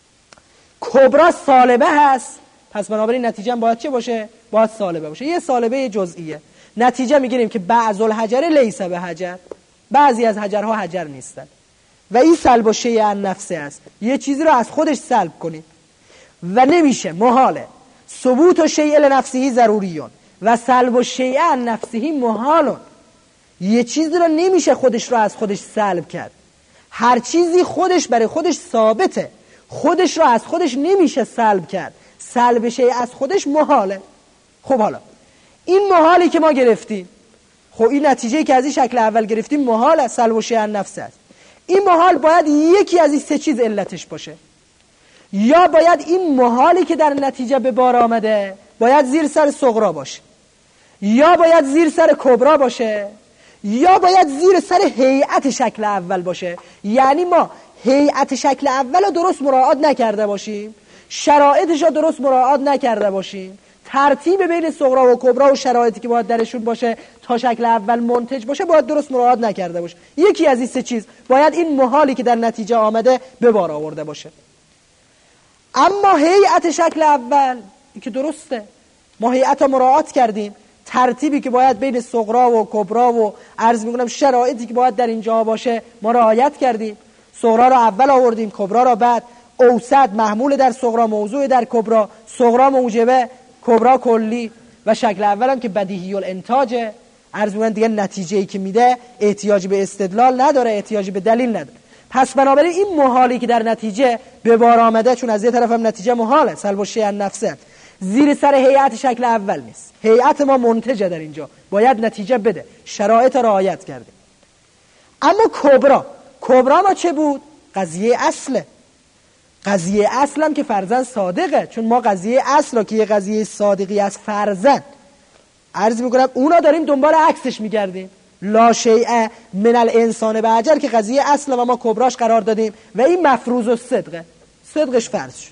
کبرا سالبه هست، پس بنابراین نتیجه هم باید چه باشه؟ باید سالبه باشه. یه سالبه جزئیه. نتیجه میگیریم که بعض الحجر لیس به حجر، بعضی از حجرها حجر نیستن و این سلب و شیء عن نفسه است. یه چیزی رو از خودش سلب کنیم و نمیشه، محاله. ثبوت و شیء لنفسه ضروریون و سلب و شیء عن نفسه محالون. یه چیزی رو نمیشه خودش رو از خودش سلب کرد. هر چیزی خودش برای خودش ثابته، خودش رو از خودش نمیشه سلب کرد. سلب شیء از خودش محاله. خب حالا این محالی که ما گرفتیم، خب این نتیجه‌ای که از این شکل اول گرفتیم محال است، سلب و شیء عن نفسه است. این محال باید یکی از این سه چیز علتش باشه، یا باید این محالی که در نتیجه به بار آمده باید زیر سر صغرا باشه، یا باید زیر سر کبرا باشه یا باید زیر سر هیئت شکل اول باشه. یعنی ما هیئت شکل اول رو درست مراعات نکرده باشیم، شرایطش رو درست مراعات نکرده باشیم، ترتیب بین صغرا و کبرا و شرایطی که باید درشون باشه تا شکل اول منتج باشه باید درست مراعات نکرده باشه. یکی از این سه چیز باید این محالی که در نتیجه آمده به بار آورده باشه. اما هیئت شکل اول این که درسته، ما هیئت رو مراعات کردیم، ترتیبی که باید بین صغرا و کبرا و عرض میکنم شرایطی که باید در اینجا باشه ما رعایت کردیم. صغرا رو اول آوردیم، کبرا رو بعد، اوسط محمول در صغرا، موضوع در کبرا، صغرا موجبه، کبرا کلی و شکل اول هم که بدیهی الانتاجه. عرض میکنم دیگه نتیجه‌ای که میده احتیاجی به استدلال نداره، احتیاجی به دلیل نداره. پس بنابراین این محالی که در نتیجه به بار آمده، چون از یه طرف هم نتیجه محاله، سلب الشیء عن نفسه، زیر سر هیئت شکل اول نیست. هیئت ما منتجه در اینجا، باید نتیجه بده، شرایط رعایت کرده. اما کبرا، کبرا ما چه بود؟ قضیه اصله. قضیه اصل هم که فرضاً صادقه، چون ما قضیه اصل را که یه قضیه صادقی از فرضاً عرض میکنم اونا داریم دنبال عکسش میگردیم. لا شیء من الانسان بعجل که قضیه اصل و ما کبراش قرار دادیم و این مفروض الصدقه، صدقش فرض شد.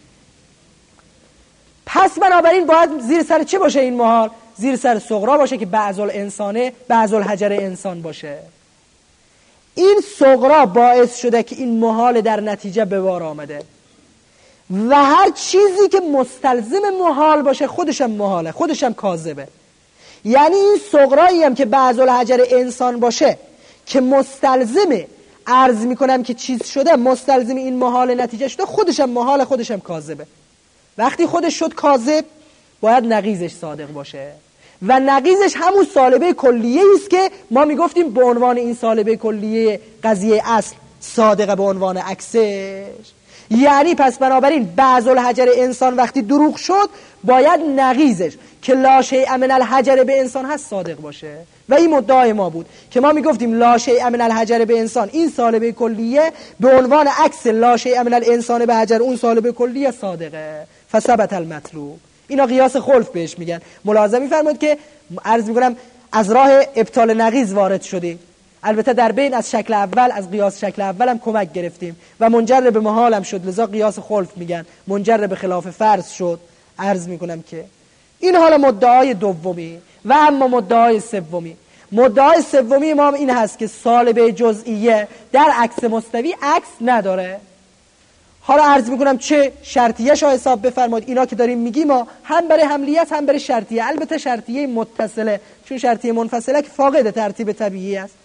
پس بنابراین باید زیر سر چه باشه این محال؟ زیر سر صغرا باشه که بعض الانسانه، بعض الحجر انسان باشه. این صغرا باعث شده که این محال در نتیجه به بار آمده و هر چیزی که مستلزم محال باشه خودشم محاله، خودشم کاذبه. یعنی این صغرایی هم که بعض الحجر انسان باشه که مستلزمه، عرض میکنم که چیز شده مستلزم این محال نتیجه شده، خودشم محال، خودشم کاذبه. وقتی خودش شد کاذب باید نقیضش صادق باشه و نقیضش همون سالبه کلیه است که ما میگفتیم به عنوان این سالبه کلیه قضیه اصل صادقه به عنوان عکسش. یعنی پس بنابراین بعض الحجر انسان وقتی دروغ شد باید نقیضش که لا شیء من الحجر به انسان هست صادق باشه و این مدعای ما بود که ما میگفتیم لا شیء من الحجر به انسان این سالبه کلیه به عنوان عکس لا شیء من الانسان به حجر اون سالبه کلیه صادقه. فثبت المطلوب. اینا قیاس خلف بهش میگن. ملاحظه میفرمایید که عرض میکنم از راه ابطال نقیض وارد شدی. البته در بین از شکل اول، از قیاس شکل اول هم کمک گرفتیم و منجر به محال هم شد، لذا قیاس خلف میگن، منجر به خلاف فرض شد. عرض میکنم که این حالا مدعای دومی و اما مدعای سومی. مدعای سومی ما این هست که سالبه جزئیه در عکس مستوی عکس نداره. حالا عرض میکنم چه شرطیه شو حساب بفرمایید. اینا که داریم میگیم ما هم برای حملیت هم برای شرطیه، البته شرطیه متصله، چون شرطیه منفصله که فاقد ترتیب طبیعی است.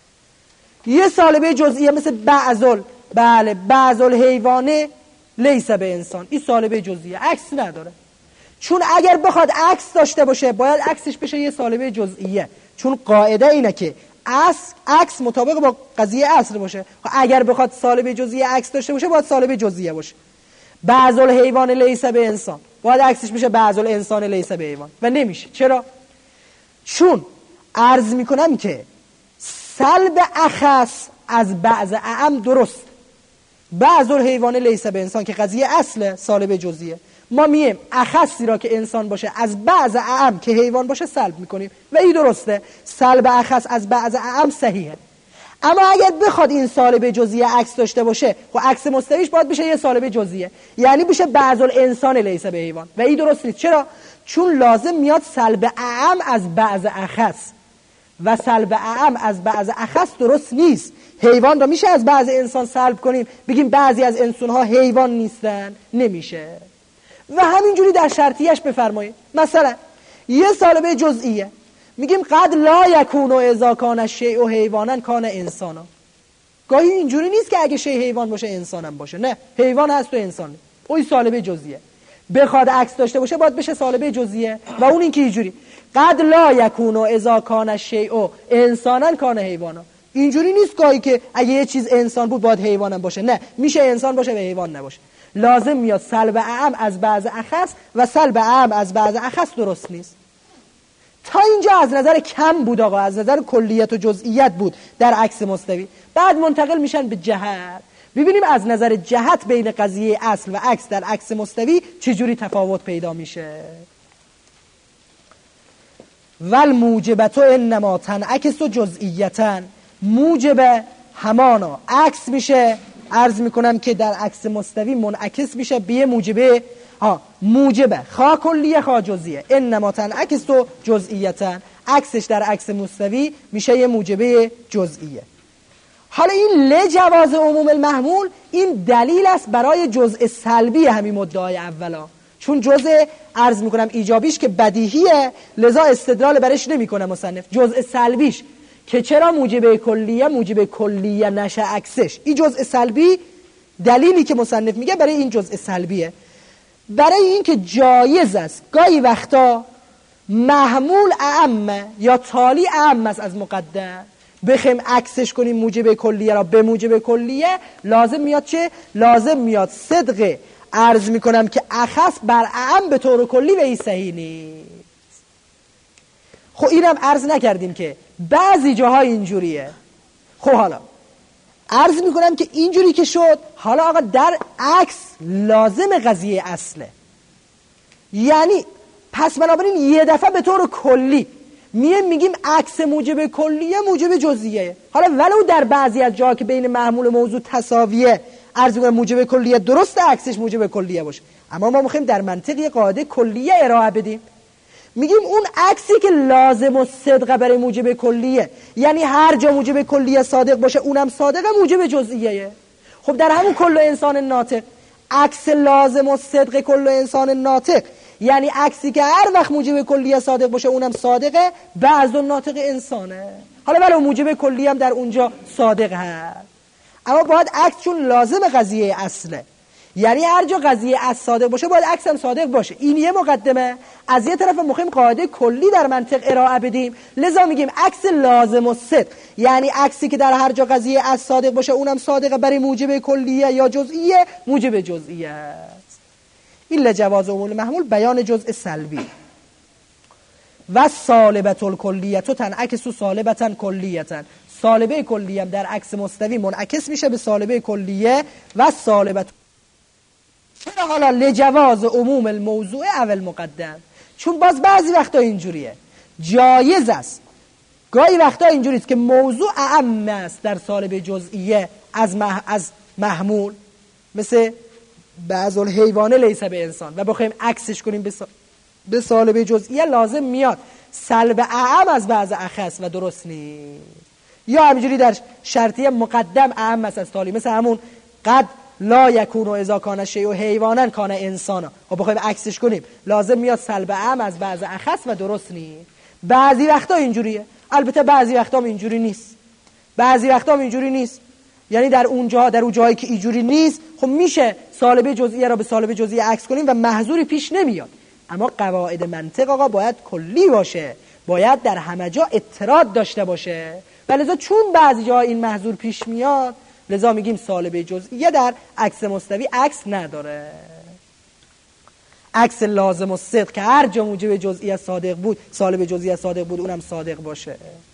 یه سالبه جزئیه مثل بعضل، بله بعضل حیوانه لیس به انسان، این سالبه جزئیه عکس نداره. چون اگر بخواد عکس داشته باشه باید عکسش بشه یه سالبه جزئیه، چون قاعده اینه که عکس عکس مطابق با قضیه اصل باشه. اگر بخواد سالبه جزئیه عکس داشته باشه باید سالبه جزئیه باشه. بعضل حیوان لیس به انسان باید عکسش بشه بعضل انسان لیس به حیوان و نمیشه. چرا؟ چون عرض میکنم که سلب اخص از بعض اعم درست، بعضل حیوان لیس به انسان که قضیه اصل سالبه جزئیه، ما میم اخصی را که انسان باشه از بعض اعم که حیوان باشه سلب میکنیم و این درسته، سلب اخص از بعض اعم صحیحه. اما اگر بخواد این سالبه جزئیه عکس داشته باشه خب عکس مستویش باید بشه یه سالبه جزئیه، یعنی بشه بعضل انسان لیس به حیوان و این درست نیست. چرا؟ چون لازم میاد سلب اعم از بعض اخص و سلب اعم از بعض اخص درست نیست. حیوان را میشه از بعض انسان سلب کنیم بگیم بعضی از انسان‌ها حیوان نیستن؟ نمیشه. و همینجوری در شرطیش بفرمایید. مثلا یه سالبه جزئیه میگیم قد لا یکون اذا کان الشیء حیوانا کان انسانا. گاهی اینجوری نیست که اگه شی حیوان باشه انسانم باشه، نه حیوان هست و انسان. اون سالبه جزئیه. بخواد عکس داشته باشه باید بشه سالبه جزئیه و اون این که اینجوری قد لا یکون اذا کان الشیء انسانا کان حیوانا. اینجوری نیست گاهی که اگه یه چیز انسان بود باید حیوانم باشه، نه میشه انسان باشه و حیوان نباشه. لازم میاد سلب اعم از بعض اخص و سلب اعم از بعض اخص درست نیست. تا اینجا از نظر کم بود آقا، از نظر کلیت و جزئیت بود در عکس مستوی. بعد منتقل میشن به جهت. ببینیم از نظر جهت بین قضیه اصل و عکس در عکس مستوی چجوری تفاوت پیدا میشه. ول موجبت انما تنعکس جزئیتا، موجب همانا عکس میشه، عرض میکنم که در عکس مستوی منعکس میشه به موجبه ها موجبه خوا کلیه خوا جزئیه، انما تنعکس جزئیتا، عکسش در عکس مستوی میشه یه موجبه جزئیه. حالا این لجواز عموم المحمول این دلیل است برای جزء سلبی همین مدعای اولا، چون جزء عرض میکنم ایجابیش که بدیهیه لذا استدلال برش نمیکنه مصنف، جزء سلبیش که چرا موجب کلیه موجب کلیه نشه عکسش، این جزء سلبی دلیلی که مصنف میگه برای این جزء سلبیه، برای این که جایز است گاهی وقتا محمول اعم یا تالی اعم است از مقدم، بخیم عکسش کنیم موجب کلیه را به موجب کلیه، لازم میاد چه؟ لازم میاد صدق عرض میکنم که اخص بر اعم به طور کلی و این صحیح نیست. خب اینم عرض نکردیم که بعضی جاها اینجوریه. خب حالا عرض میکنم که اینجوری که شد، حالا آقا در عکس لازم قضیه اصله، یعنی پس بنابراین یه دفعه به طور کلی میه میگیم عکس موجب کلیه موجب جزئیه. حالا ولو در بعضی از جاها که بین محمول و موضوع تساویه عرض میکنم موجب کلیه درسته عکسش موجب کلیه باشه، اما ما میخوایم در منطق یه قاعده کلیه ارائه بدیم، میگیم اون عکسی که لازم و صدق برای موجب کلیه، یعنی هر جا موجب کلیه صادق باشه اونم صادقه موجب جزئیه. خب در همون کل انسان ناطق عکس لازم و صدق کل انسان ناطق، یعنی عکسی که هر وقت موجب کلیه صادق باشه اونم صادقه بعض ناطق انسانه. حالا ولو موجب کلیه هم در اونجا صادق هست، اما باید عکس چون لازم قضیه اصله، یعنی هر جا قضیه اصل صادق باشه باید عکس هم صادق باشه. این یه مقدمه. از یه طرف مخیم قاعده کلی در منطق ارائه بدیم، لذا میگیم عکس لازم و صدق، یعنی عکسی که در هر جا قضیه اصل صادق باشه اونم صادقه برای موجب کلیه یا جزئیه موجب جزئیه است. این لجواز عموم محمول بیان جزء سلبی. و سالبت الکلیه تو تنعکس سالبتن کلیتن، سالبه کلیه هم در عکس مستوی منعکس میشه به سالبه کلیه و سالبت. چرا حالا لجواز عموم الموضوع اول مقدم؟ چون باز بعضی وقتا اینجوریه، جایز است گاهی وقتا اینجوریست که موضوع اعم است در سالبه جزئیه از مح... از محمول، مثل بعض الحیوانه لیس به انسان، و بخوایم عکسش کنیم به, سا... به سالبه جزئیه لازم میاد سلب اعم از بعض اخص و درست نیست. یا همینجوری در شرطیه مقدم اعم است از تالی، مثل همون قد لا یکون و اذا کان شیء حیوانا کان انسانا، خب بخوایم عکسش کنیم لازم میاد سلب اعم از بعض اخص و درست نیست. بعضی وقتا اینجوریه، البته بعضی وقتا هم اینجوری نیست، بعضی وقتا هم اینجوری نیست، یعنی در اونجا در اون جایی که اینجوری نیست خب میشه سالبه جزئیه را به سالبه جزئیه عکس کنیم و محظوری پیش نمیاد. اما قواعد منطق آقا باید کلی باشه، باید در همه جا اضطراد داشته باشه، و لذا چون بعضی جا این محظور پیش میاد لذا میگیم سالبه جزئیه در عکس مستوی عکس نداره. عکس لازم و صدق که هر جا موجب جزئیه صادق بود سالبه جزئیه صادق بود اونم صادق باشه.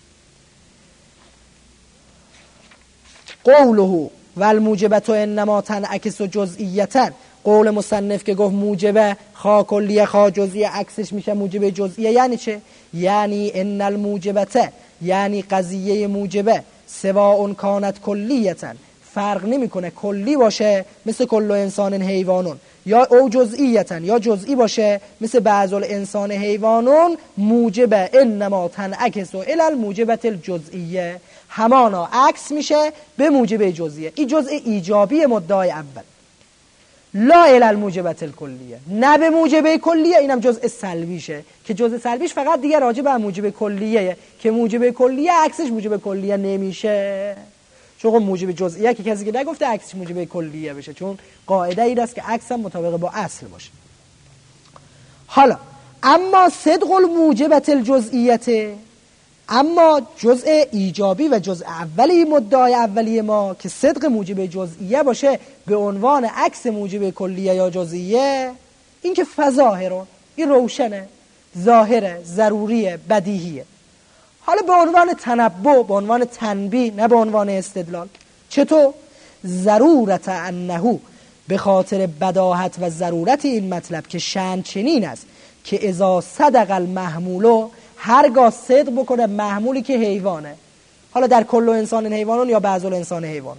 قوله والموجبت انما تنعکس جزئیتا، قول مصنف که گفت موجبه خوا کلیه خوا جزئیه عکسش میشه موجب جزئیه، یعنی چه؟ یعنی ان الموجبت، یعنی قضیه موجبه سواء کانت کلیتا، فرق نمیکنه کلی باشه مثل کل انسان حیوانون یا او جزئیتا یا جزئی باشه مثل بعض الانسان حیوانون، موجبه انما تنعکس الی الموجبت الجزئیه، همانا عکس میشه به موجب جزئیه. این جزء ایجابی مدعای اول، لا الی الموجبت الکلیه، نه به موجب کلیه. اینم جزء سلبیشه که جزء سلبیش فقط دیگه راجع به موجب کلیه که موجب کلیه عکسش موجب کلیه نمیشه، چون موجب جزئیه که کسی که نگفته عکسش موجب کلیه بشه، چون قاعده این است که عکس هم مطابق با اصل باشه. حالا اما صدق الموجبت الجزئیه، اما جزء ایجابی و جزء اولی مدعای اولیه ما که صدق موجب جزئیه باشه به عنوان عکس موجب کلیه یا جزئیه، این که فظاهرون، این روشنه، ظاهره، ضروریه، بدیهیه. حالا به عنوان تنبؤ، به عنوان تنبیه، نه به عنوان استدلال. چطور؟ ضرورت انه، به خاطر بداهت و ضرورت این مطلب که شأن چنین است که اذا صدق المحمول، هرگاه صدق بکنه محمولی که حیوانه، حالا در کل انسان حیوانون یا بعض الانسان حیوان،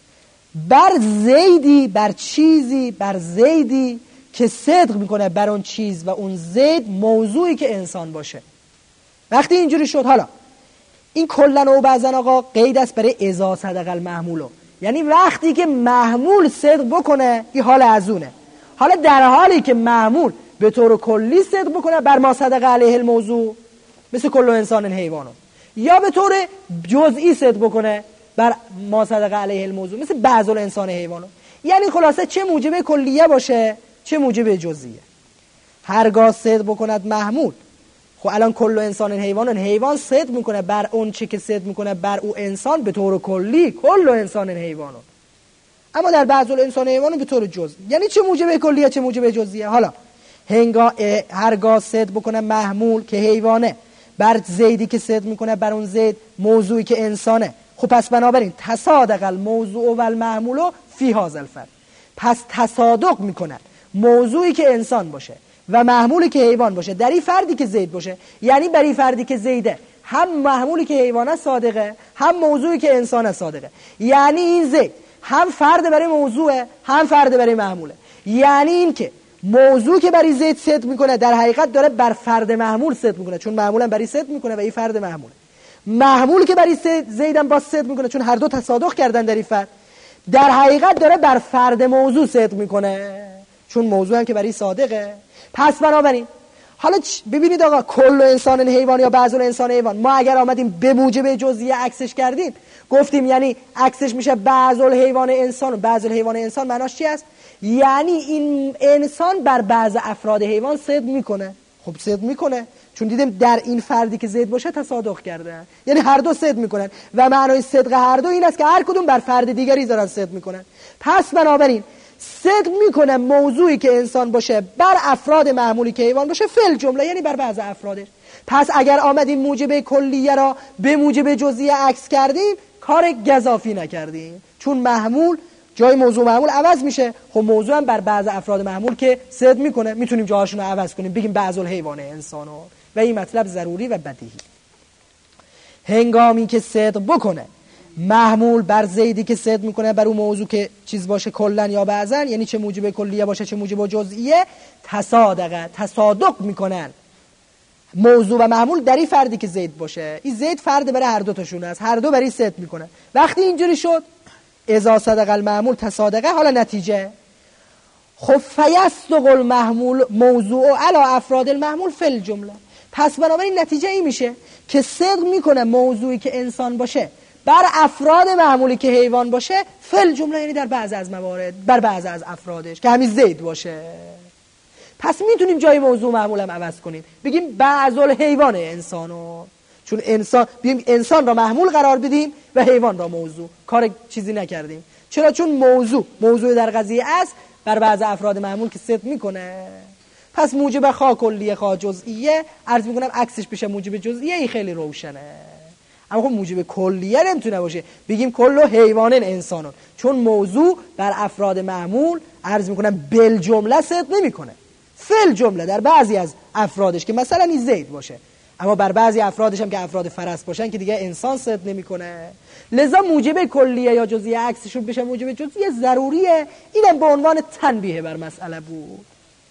بر زیدی، بر چیزی، بر زیدی که صدق میکنه بر اون چیز و اون زید موضوعی که انسان باشه. وقتی اینجوری شد، حالا این کلن و بعضن آقا قید است برای اذا صدق المحمولو، یعنی وقتی که محمول صدق بکنه این حال ازونه. حالا در حالی که محمول به طور کلی صدق بکنه بر ما صدق علیه الموضوع مثل کل انسان حیوانو، یا به طور جزئی صدق بکنه بر ما صدق علیه الموضوع مثل بعض الانسان حیوانو. یعنی خلاصه چه موجب کلیه باشه چه موجب جزئیه. هرگاه صدق بکند محمول، خب الان کل انسان حیوانون، حیوان صدق میکنه بر اون چه که صدق میکنه بر او انسان به طور کلی، کل انسان حیوانون، اما در بعض الانسان حیوانون به طور جزئی. یعنی چه موجب کلیه چه موجب جزئیه. حالا هنگا هرگاه صدق بکنه محمول که حیوانه بر زیدی که صدق میکنه بر اون زید موضوعی که انسانه، خب پس بنابراین تصادق الموضوع و المحمول فی هذا الفرد، پس تصادق میکنه موضوعی که انسان باشه و محمولی که حیوان باشه در این فردی که زید باشه. یعنی بر این فردی که زیده هم محمولی که حیوانه صادقه هم موضوعی که انسانه صادقه. یعنی این زید هم فرد برای موضوعه هم فرد برای محموله. یعنی این که موضوع که برای زید صدق میکنه در حقیقت داره بر فرد محمول صدق میکنه، چون محمول هم برای صدق میکنه و این فرد محموله. محمول که برای زید هم با صدق میکنه چون هر دو تصادق کردن در این فرد، در حقیقت داره بر فرد موضوع صدق میکنه چون موضوع هم که برای صادقه. پس بنابراین حالا ببینید آقا، کل انسان حیوان یا بعض انسان حیوان، ما اگر آمدیم به موجب جزئیه عکسش کردیم گفتیم یعنی عکسش میشه بعض الحیوان انسان. و بعض الحیوان انسان معناش چی است؟ یعنی این انسان بر بعض افراد حیوان صدق میکنه. خب صدق میکنه چون دیدیم در این فردی که زید باشه تصادق کرده، یعنی هر دو صدق میکنن و معنای صدق هر دو این است که هر کدوم بر فرد دیگری دارن صدق میکنن. پس بنابراین صدق میکنه موضوعی که انسان باشه بر افراد معمولی که حیوان باشه فل جمله، یعنی بر بعض افرادش. پس اگر آمدیم موجب کلیه را به موجب جزئیه عکس کردیم کار گزافی نکردیم، چون محمول جای موضوع معمول عوض میشه. خب موضوع هم بر بعض افراد معمول که صدق میکنه میتونیم جاهاشون رو عوض کنیم بگیم بعض الحیوان انسانو، و این مطلب ضروری و بدیهی. هنگامی که صدق بکنه محمول بر زیدی که صدق میکنه بر اون موضوع که چیز باشه کلن یا بعضن، یعنی چه موجب کلیه باشه چه موجب جزئیه، تصادقه تصادق میکنن موضوع و محمول در این فردی که زید باشه. این زید فرد برای هر دو تاشون است، هر دو برای صدق میکنه. وقتی اینجوری شد اذا صدق المحمول تصادقه. حالا نتیجه خب فیصدق المحمول موضوع علی افراد المحمول فی الجمله. پس بنابراین نتیجه این میشه که صدق میکنه موضوعی که انسان باشه بر افراد معمولی که حیوان باشه فل جمله، یعنی در بعض از موارد بر بعض از افرادش که همین زید باشه. پس میتونیم جای موضوع معمول هم عوض کنیم بگیم بعض الحیوان انسانو، چون انسان بگیم انسان را محمول قرار بدیم و حیوان را موضوع، کار چیزی نکردیم. چرا؟ چون موضوع موضوع در قضیه است بر بعض افراد معمول که صدق میکنه. پس موجب خواه کلیه خواه جزئیه، عرض میکنم عکسش بشه موجب جزئیه، این خیلی روشنه. اما خب موجب کلیه نمیتونه باشه بگیم کل حیوان انسانون، چون موضوع بر افراد معمول عرض میکنم بل جمله صدق نمیکنه، فل جمله در بعضی از افرادش که مثلا این زید باشه، اما بر بعضی افرادش هم که افراد فرس باشن که دیگه انسان صدق نمیکنه. لذا موجب کلیه یا جزئیه عکسشون بشه موجب جزئیه ضروریه. اینم به عنوان تنبیه بر مسئله بود.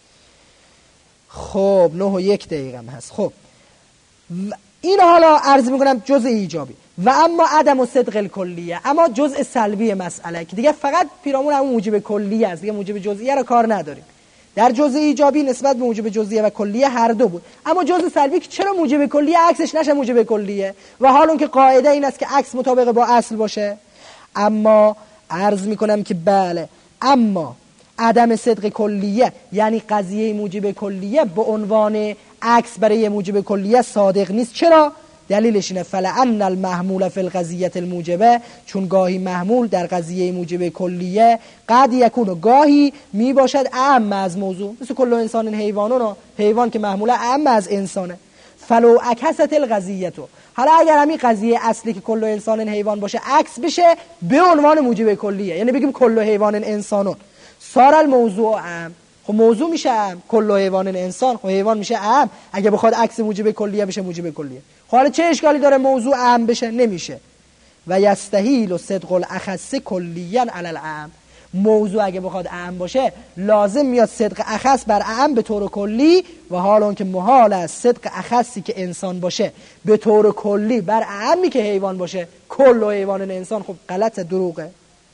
خب نه و یک دقیقه هم هست. خب این حالا عرض میکنم جزء ایجابی و اما عدم و صدق الکلیه، اما جزء سلبی مسئله که دیگه فقط پیرامون همون موجب کلیه است، دیگه موجب جزئیه رو کار نداریم. در جزء ایجابی نسبت به موجب جزئیه و کلیه هر دو بود، اما جزء سلبی که چرا موجب کلیه عکسش نشه موجب کلیه، و حال اون که قاعده این است که عکس مطابق با اصل باشه. اما عرض میکنم که بله، اما عدم صدق کلیه یعنی قضیه موجب کلیه به عنوان عکس برای موجب کلیه صادق نیست. چرا؟ دلیلش اینه فلعن المحمول فی القضیه الموجبه، چون گاهی محمول در قضیه موجب کلیه قد یکون گاهی می باشد اعم از موضوع، مثل کل انسان حیوانون، حیوان که محمول اعم از انسانه. فلو عکست القضیه تو، حالا اگر همین قضیه اصلی که کل انسان حیوان باشه عکس بشه به عنوان موجب کلیه، یعنی بگیم کل حیوان انسانون صار الموضوع اعم، خب موضوع میشه ام. کل حیوان انسان، خب حیوان میشه ام. اگه بخواد عکس موجب کلیه بشه موجب کلیه. خب حالا چه اشکالی داره موضوع ام بشه؟ نمیشه. و یستحیل و صدق الاخص کلیاً علی العام. موضوع اگه بخواد اعم باشه لازم میاد صدق اخص بر اعم به طور کلی، و حال اون که محال است صدق اخصی که انسان باشه به طور کلی بر اعمی که حیوان باشه. کل و حیوان انسان خب غلط، دروغه.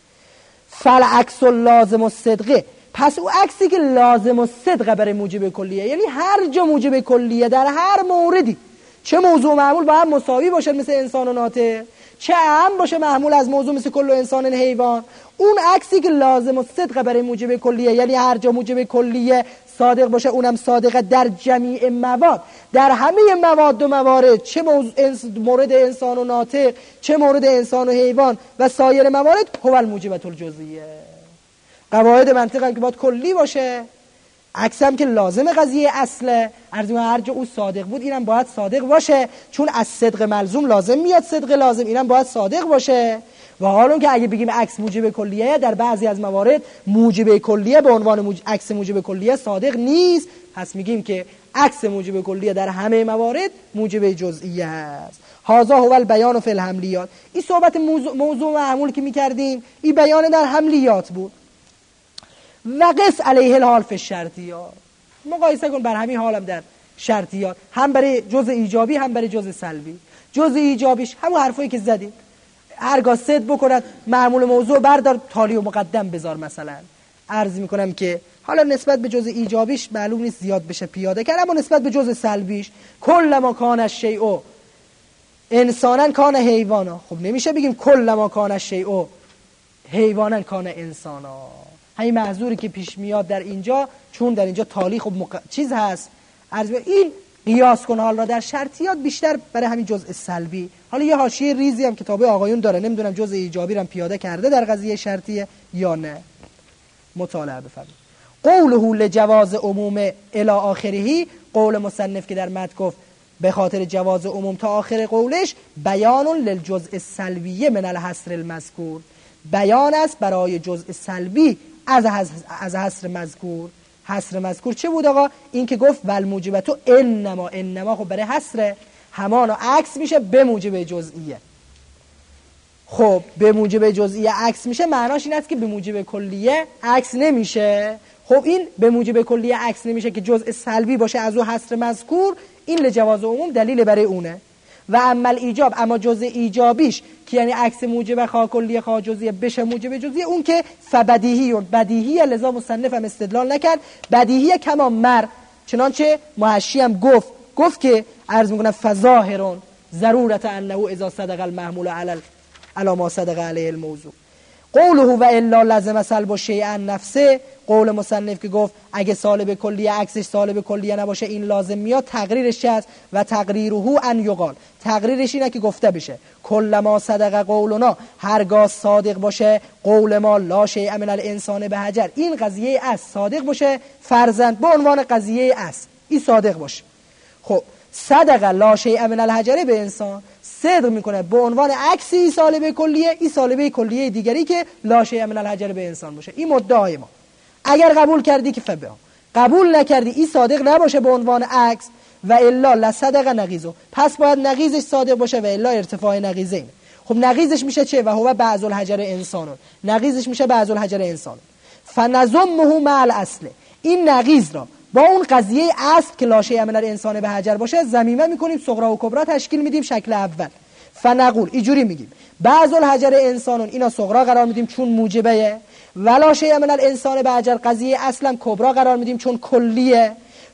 فالعکس لازم الصدقه، پس او عکسی که لازم الصدقه برای موجب کلیه، یعنی هر جا موجب کلیه در هر موردی، چه موضوع معمول با هم مساوی باشه مثل انسان و ناطق، چه اهم باشه محمول از موضوع مثل کل انسان حیوان، اون عکسی که لازم الصدقه برای موجب کلیه، یعنی هر جا موجب کلیه صادق باشه اونم صادقه در جمیع مواد، در همه مواد و موارد، چه مورد انسان و ناطق، چه مورد انسان و حیوان و سایر موارد، هو الموجبة الجزئیه. قواعد منطق هم که باید کلی باشه، عکس هم که لازم قضیه اصله، ارزم هر جا او صادق بود اینم باید صادق باشه، چون از صدق ملزوم لازم میاد صدق لازم، اینم باید صادق باشه. و حالا که اگه بگیم عکس موجب کلیه، در بعضی از موارد موجب کلیه به عنوان موج... عکس موجب کلیه صادق نیست، پس میگیم که عکس موجب کلیه در همه موارد موجب جزئیه است. هذا هو البیان فی الحملیات. این صحبت موضوع, موضوع معمول که میکردیم این بیان در حملیات بود. و قس علیه الحال فی الشرطیات، مقایسه کن بر همین حالم در شرطیات، هم برای جزء ایجابی هم برای جزء سلبی. جزء ایجابیش همون حرفایی که زدیم، هرگاه صد بکند معمول موضوع بردار تالی و مقدم بذار. مثلا عرض میکنم که حالا نسبت به جزء ایجابیش معلوم نیست زیاد بشه پیاده کرد، اما نسبت به جزء سلبیش کل ما کان الشیء انسانا کان حیوانا، خب نمیشه بگیم کل ما کان الشیء حیوانا کان انسانا. همین محظوری که پیش میاد در اینجا، چون در اینجا تالی خب مق... چیز هست، عرض این قیاس کن حال را در شرطیات بیشتر برای همین جزء سلبی. حالا یه حاشیه ریزی هم کتاب آقایون داره، نمیدونم جزء ایجابی رو پیاده کرده در قضیه شرطیه یا نه، مطالعه بفرمایید. قوله لجواز عموم الی آخره، قول مصنف که در متن گفت به خاطر جواز عموم تا آخر قولش، بیان للجزء السلبی من الحصر المذکور، بیان است برای جزء سلبی از از حصر مذکور. حصر مذکور چه بود آقا؟ این که گفت والموجبتو انما، انما خب برای حصر همانا عکس میشه به موجب جزئیه. خب به موجب جزئیه عکس میشه، معناش این است که به موجب کلیه عکس نمیشه. خب این به موجب کلیه عکس نمیشه که جزء سلبی باشه از او حصر مذکور، این لجواز عموم دلیل برای اونه. و عمل ایجاب، اما جزء ایجابیش که یعنی عکس موجب خواه کلیه خواه جزئیه بشه موجب جزئیه، اون که فبدیهی و بدیهیه، لذا مصنف هم استدلال نکرد بدیهیه کما مر، چنانچه محشی هم گفت گفت که عرض میکنم فظاهرون ضرورت انه اذا صدق المحمول علی علی ما صدق علیه الموضوع. قوله و الا لازم سلب شیء عن نفسه، قول مصنف که گفت اگه سالب کلیه عکسش سالب کلیه نباشه این لازم میاد، تقریرش چه است؟ و تقریره ان یقال، تقریرش اینه که گفته بشه کل ما صدق قولنا، هرگاه صادق باشه قول ما لا شیء من الانسان به حجر، این قضیه است صادق باشه فرضاً به عنوان قضیه است این صادق باشه. خب صدق لا شیء من الحجر به انسان، صدق میکنه به عنوان عکسی سالبه کلیه، این سالبه کلیه دیگری که لا شیء من الحجر به انسان باشه. این مدعای ما. اگر قبول کردی که فبه، قبول نکردی این صادق نباشه به عنوان عکس، و الا لصدق نقیزو، پس باید نقیزش صادق باشه و الا ارتفاع نقیزه اینه. خب نقیزش میشه چه؟ و هو بعض الحجر انسانون، نقیزش میشه بعض الحجر انسان. فنظمه مع الاصل، این نقیز را با اون قضیه اصل که لا شیء من الانسان به حجر باشه ضمیمه میکنیم، صغرا و کبرا تشکیل میدیم. شکل اول فنقول اینجوری میگیم بعض الحجر انسانون، اینا صغرا قرار میدیم چون موجبه، ولا شیء من الانسان به حجر قضیه اصلا کبرا قرار میدیم چون کلیه.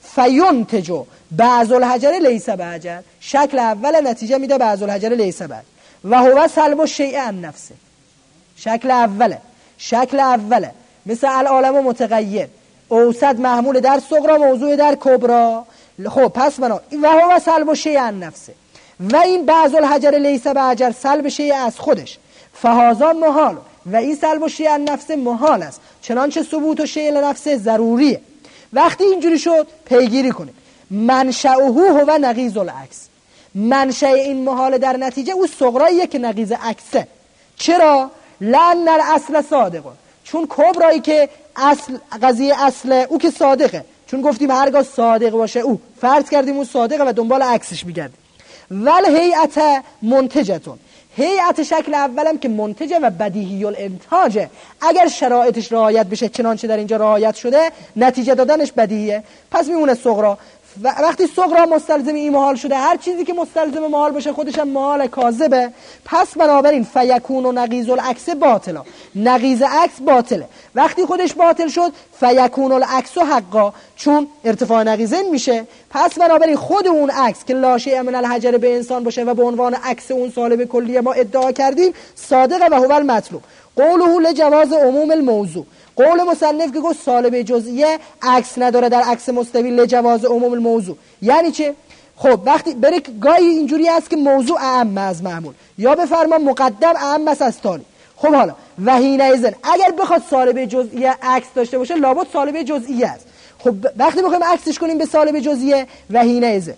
فینتجو بعض الحجر لیس به حجر، شکل اول نتیجه میده بعض الحجر لیس به، و هو سلب الشیء عن نفسه، شکل اوله شکل اوله مثل العالم متغیر، اوسط محمول در صغرا موضوع در کبرا. خب پس بنا و هو سلب الشیء عن نفسه، و این بعض الحجر لیس به حجر سلب شیء از خودش، فهذا محال، و این سلب الشیء عن نفسه محال است، چنانچه ثبوت الشیء لنفسه ضروریه. وقتی اینجوری شد پیگیری کنیم منشأه هو نقیض العکس، منشأ این محال در نتیجه او صغراییه که نقیض عکسه. چرا؟ لأن الاصل صادق، چون کبرایی که اصل قضیه اصله او که صادقه، چون گفتیم هرگاه صادق باشه او، فرض کردیم اون صادقه و دنبال عکسش میگردیم. ول هیئت منتجتون، هیئت شکل اولم که منتجه و بدیهی الانتاجه، اگر شرایطش رعایت بشه چنانچه در اینجا رعایت شده نتیجه دادنش بدیهیه، پس میمونه صغرا. وقتی صغرا مستلزم این محال شده، هر چیزی که مستلزم محال باشه خودش هم محال کاذبه، پس بنابراین فیکون و نقیض العکس باطلا، نقیض عکس باطله. وقتی خودش باطل شد فیکون العکس حقا، چون ارتفاع نقیضین میشه، پس بنابراین خود اون عکس که لاشه من الحجر به انسان باشه و به عنوان عکس اون سالب کلیه ما ادعا کردیم صادقه و هو المطلوب. قوله لجواز عموم الموضوع، قول مصنف که گفت سالب جزئیه عکس نداره در عکس مستوی لجواز عموم الموضوع یعنی چه؟ خب وقتی بره گاهی اینجوری است که موضوع اعم از معمول، یا بفرما مقدم اعم از تالی. خب حالا و حینئذ اگر بخواد سالب جزئیه عکس داشته باشه لابد سالب جزئیه است. خب وقتی بخوایم عکسش کنیم به سالب جزئیه و حینئذ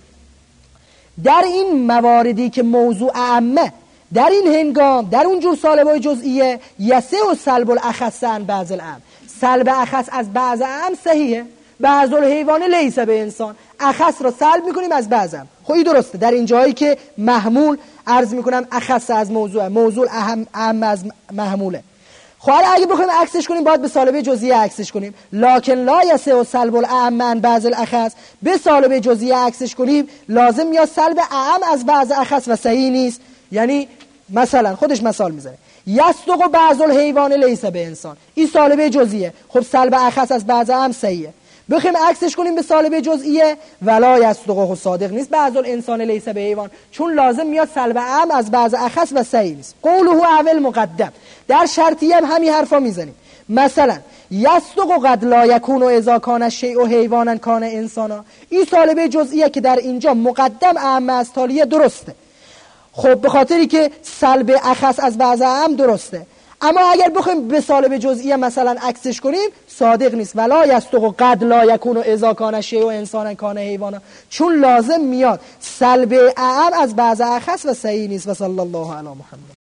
در این مواردی که موضوع اعمه، در این هنگام در اون جور سالبای جزئیه یسه و سلب الاخص عن بعض العام، سلب اخص از بعض عام صحیحه، بعض الحیوان لیس به انسان، اخص را سلب میکنیم از بعض عام. خب این درسته در این جایی که محمول عرض میکنم اخص از موضوع، موضوع اهم اهم از محموله. خب اگه بخوایم عکسش کنیم باید به سالب جزئیه عکسش کنیم، لکن لا یسه و سلب الاعم عن بعض الاخص، به سالب جزئیه عکسش کنیم لازم یا سلب اعم از بعض اخص و صحیح نیست. یعنی مثلا خودش مثال میزنه یصدق بعض الحیوان لیس به انسان، این سالب جزئیه، خب سلب اخص از بعض هم صحیحه. بخوایم عکسش کنیم به سالب جزئیه ولا یصدق صادق نیست بعض الانسان لیس به حیوان، چون لازم میاد سلب عام از بعض اخص و صحیح نیست. قوله اول مقدم، در شرطیه هم همین حرفا میزنیم. مثلا یصدق قد لا یکون اذا کان الشیء حیوانا کان انسانا، این سالب جزئیه که در اینجا مقدم عام از تالیه درسته، خب به خاطری که سلب اخص از بعض هم درسته. اما اگر بخوایم به سالب جزئیه مثلا عکسش کنیم صادق نیست، ولا یصدق قد لا یکون اذا کان الشیء انسانا کان حیوانا، چون لازم میاد سلب اعم از بعض اخص و صحیح نیست. و صلی الله علی محمد.